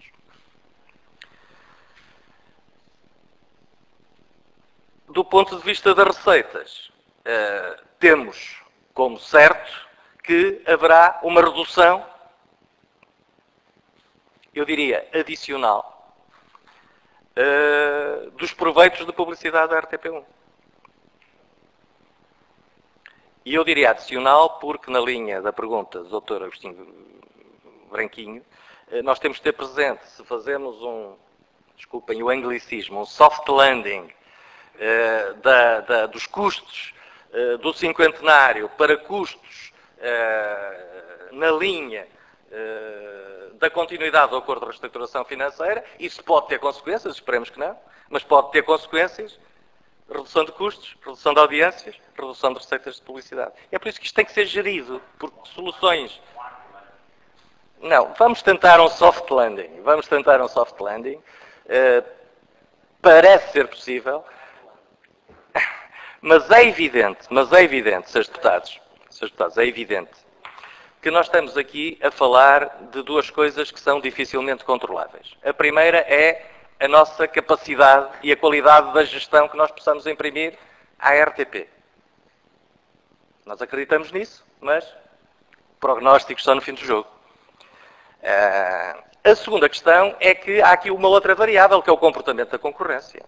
Do ponto de vista das receitas, temos como certo que haverá uma redução, eu diria, adicional, dos proveitos de publicidade da RTP1. E eu diria adicional porque, na linha da pergunta do Dr. Agostinho Branquinho, nós temos de ter presente, se fazemos desculpem o anglicismo, um soft landing dos custos do cinquentenário para custos na linha da continuidade do acordo de reestruturação financeira, isso pode ter consequências, esperemos que não, mas pode ter consequências, redução de custos, redução de audiências, redução de receitas de publicidade. É por isso que isto tem que ser gerido, porque soluções... Não, vamos tentar um soft landing. Parece ser possível, mas é evidente, Srs. Deputados, é evidente que nós estamos aqui a falar de duas coisas que são dificilmente controláveis. A primeira é a nossa capacidade e a qualidade da gestão que nós possamos imprimir à RTP. Nós acreditamos nisso, mas prognósticos só no fim do jogo. A segunda questão é que há aqui uma outra variável, que é o comportamento da concorrência.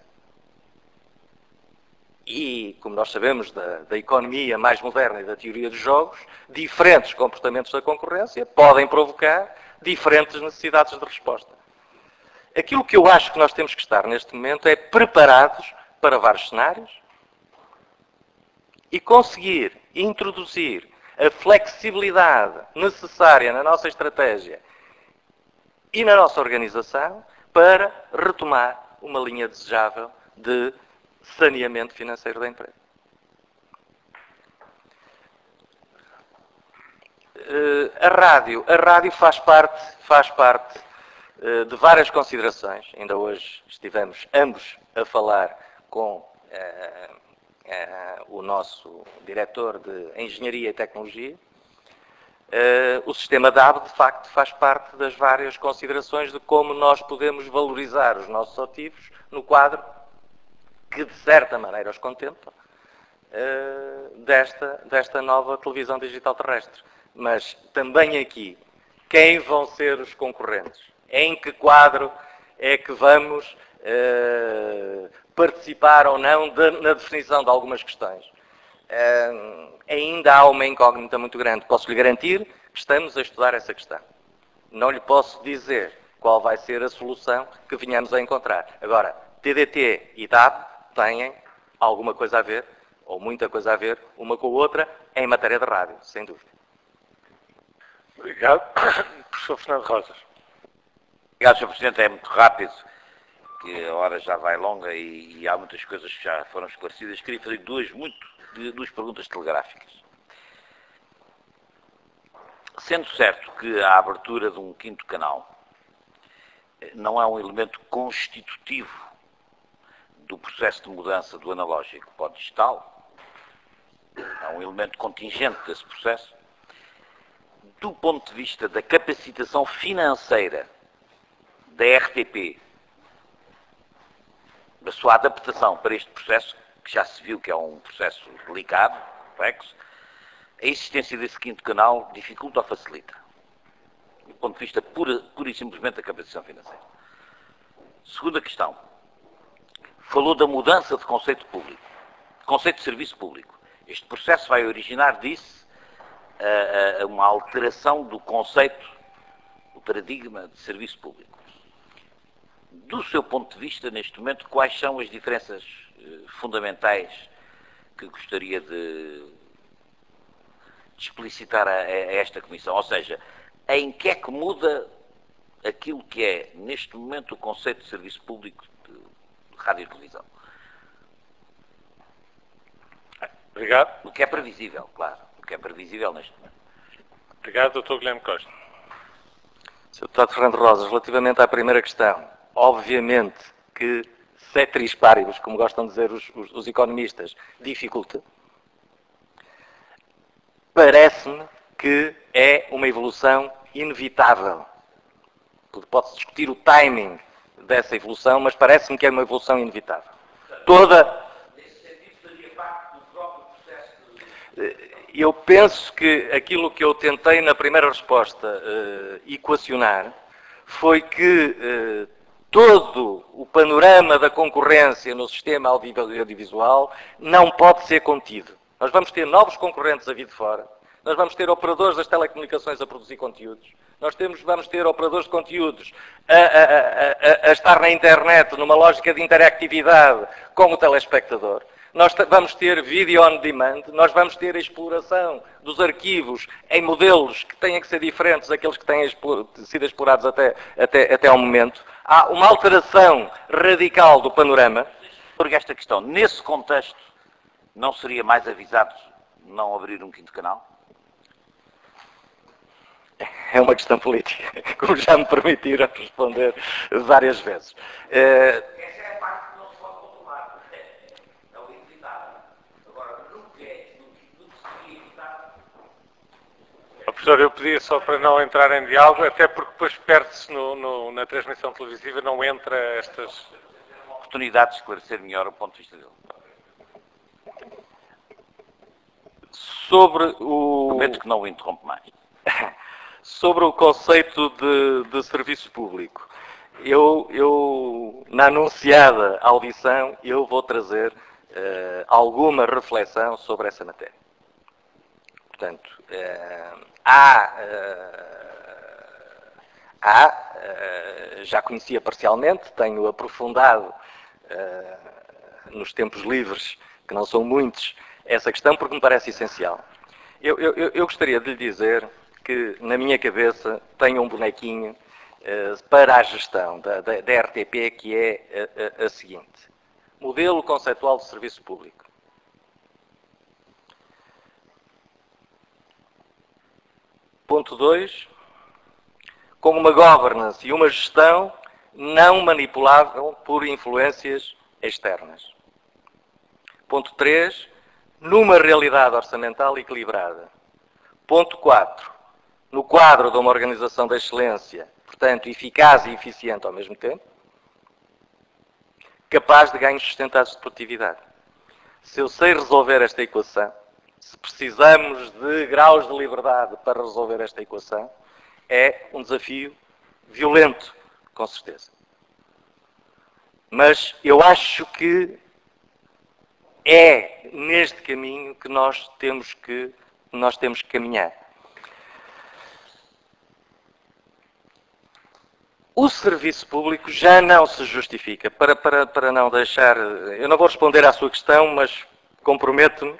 E, como nós sabemos da economia mais moderna e da teoria dos jogos, diferentes comportamentos da concorrência podem provocar diferentes necessidades de resposta. Aquilo que eu acho que nós temos que estar neste momento é preparados para vários cenários e conseguir introduzir a flexibilidade necessária na nossa estratégia e na nossa organização para retomar uma linha desejável de saneamento financeiro da empresa. A rádio faz parte de várias considerações. Ainda hoje estivemos ambos a falar com o nosso diretor de Engenharia e Tecnologia. O sistema DAB, de facto, faz parte das várias considerações de como nós podemos valorizar os nossos ativos no quadro que, de certa maneira, os contempla desta nova televisão digital terrestre. Mas também aqui, quem vão ser os concorrentes? Em que quadro é que vamos participar ou não na definição de algumas questões? Ainda há uma incógnita muito grande. Posso lhe garantir que estamos a estudar essa questão. Não lhe posso dizer qual vai ser a solução que venhamos a encontrar. Agora, TDT e DAB têm alguma coisa a ver, ou muita coisa a ver, uma com a outra, em matéria de rádio, sem dúvida.
Obrigado. Professor Fernando Rosas.
Obrigado, Sr. Presidente. É muito rápido, que a hora já vai longa e há muitas coisas que já foram esclarecidas. Queria fazer duas perguntas telegráficas. Sendo certo que a abertura de um quinto canal não é um elemento constitutivo do processo de mudança do analógico para o digital, é um elemento contingente desse processo, do ponto de vista da capacitação financeira da RTP, da sua adaptação para este processo, que já se viu que é um processo delicado, complexo, a existência desse quinto canal dificulta ou facilita? Do ponto de vista pura e simplesmente da capacitação financeira. Segunda questão. Falou da mudança de conceito público, conceito de serviço público. Este processo vai originar, disse, uma alteração do conceito, o paradigma de serviço público. Do seu ponto de vista, neste momento, quais são as diferenças fundamentais que gostaria de explicitar a esta Comissão? Ou seja, em que é que muda aquilo que é, neste momento, o conceito de serviço público de rádio e televisão?
Obrigado.
O que é previsível, claro. O que é previsível neste momento.
Obrigado, Dr. Guilherme Costa.
Sr. Deputado Fernando Rosas, relativamente à primeira questão, obviamente que ceteris paribus, como gostam de dizer os economistas, dificulta. Parece-me que é uma evolução inevitável. Pode-se discutir o timing dessa evolução, mas parece-me que é uma evolução inevitável. Nesse sentido, faria parte do próprio processo. Eu penso que aquilo que eu tentei na primeira resposta equacionar foi que todo o panorama da concorrência no sistema audiovisual não pode ser contido. Nós vamos ter novos concorrentes a vir de fora. Nós vamos ter operadores das telecomunicações a produzir conteúdos. Vamos ter operadores de conteúdos a estar na internet numa lógica de interactividade com o telespectador. Nós vamos ter vídeo on demand, nós vamos ter a exploração dos arquivos em modelos que têm que ser diferentes daqueles que têm sido explorados até ao momento. Há uma alteração radical do panorama.
Porque esta questão, nesse contexto, não seria mais avisado não abrir um quinto canal?
É uma questão política, como já me permitiram responder várias vezes. Essa é a parte que não se pode controlar. É o inevitável. Agora, nunca seria evitável.
Professor, eu pedia só para não entrar em diálogo, até porque depois perde-se na transmissão televisiva, não entra estas...
Oportunidade de esclarecer melhor o ponto de vista dele.
Sobre o...
Prometo que não o interrompo mais.
Sobre o conceito de serviço público, eu na anunciada audição, eu vou trazer alguma reflexão sobre essa matéria. Portanto, já conhecia parcialmente, tenho aprofundado nos tempos livres, que não são muitos, essa questão porque me parece essencial. Eu gostaria de lhe dizer que, na minha cabeça, tenho um bonequinho para a gestão da RTP, que é a seguinte. Modelo conceitual de serviço público. Ponto 2. Com uma governance e uma gestão não manipulável por influências externas. Ponto 3. Numa realidade orçamental equilibrada. Ponto 4. No quadro de uma organização da excelência, portanto, eficaz e eficiente ao mesmo tempo, capaz de ganhos sustentados de produtividade. Se eu sei resolver esta equação, se precisamos de graus de liberdade para resolver esta equação, é um desafio violento, com certeza. Mas eu acho que é neste caminho que nós temos que caminhar. O serviço público já não se justifica, para não deixar... Eu não vou responder à sua questão, mas comprometo-me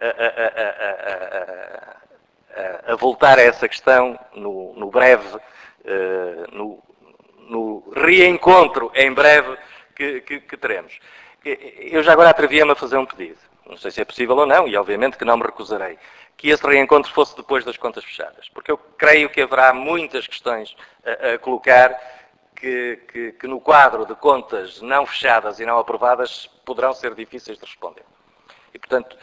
a voltar a essa questão no breve, no reencontro em breve que teremos. Eu já agora atrevia-me a fazer um pedido. Não sei se é possível ou não, e obviamente que não me recusarei. Que esse reencontro fosse depois das contas fechadas. Porque eu creio que haverá muitas questões a colocar que no quadro de contas não fechadas e não aprovadas poderão ser difíceis de responder. E, portanto,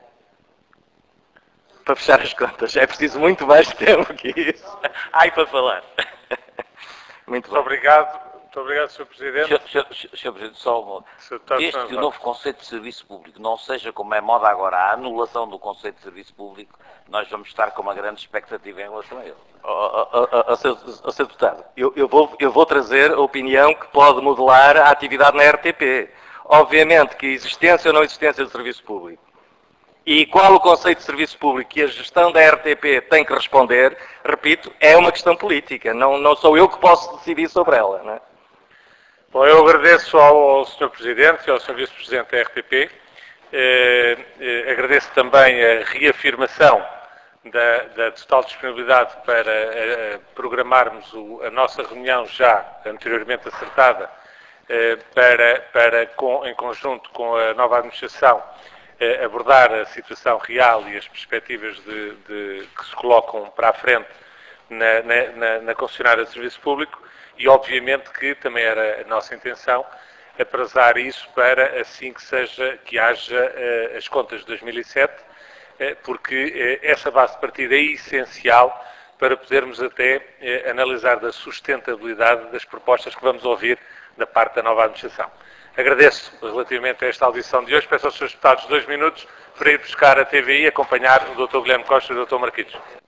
para fechar as contas é preciso muito mais tempo que isso. Ai, para falar.
Muito obrigado. Muito obrigado, Sr. Presidente.
Sr. Presidente, só uma... Desde que o novo conceito de serviço público não seja, como é moda agora, a anulação do conceito de serviço público, nós vamos estar com uma grande expectativa em relação a ele.
Sr. Deputado, eu vou trazer a opinião que pode modelar a atividade na RTP. Obviamente que existência ou não existência de serviço público e qual o conceito de serviço público que a gestão da RTP tem que responder, repito, é uma questão política. Não sou eu que posso decidir sobre ela, não é?
Bom, eu agradeço ao Sr. Presidente e ao Sr. Vice-Presidente da RTP. Agradeço também a reafirmação da total disponibilidade para programarmos a nossa reunião já anteriormente acertada em conjunto com a nova administração, abordar a situação real e as perspectivas que se colocam para a frente na concessionária de serviço público. E, obviamente, que também era a nossa intenção aprazar isso para assim que haja as contas de 2007, porque essa base de partida é essencial para podermos até analisar da sustentabilidade das propostas que vamos ouvir da parte da nova administração. Agradeço relativamente a esta audição de hoje. Peço aos Srs. Deputados 2 minutos para ir buscar a TVI e acompanhar o Dr. Guilherme Costa e o Dr. Marquitos.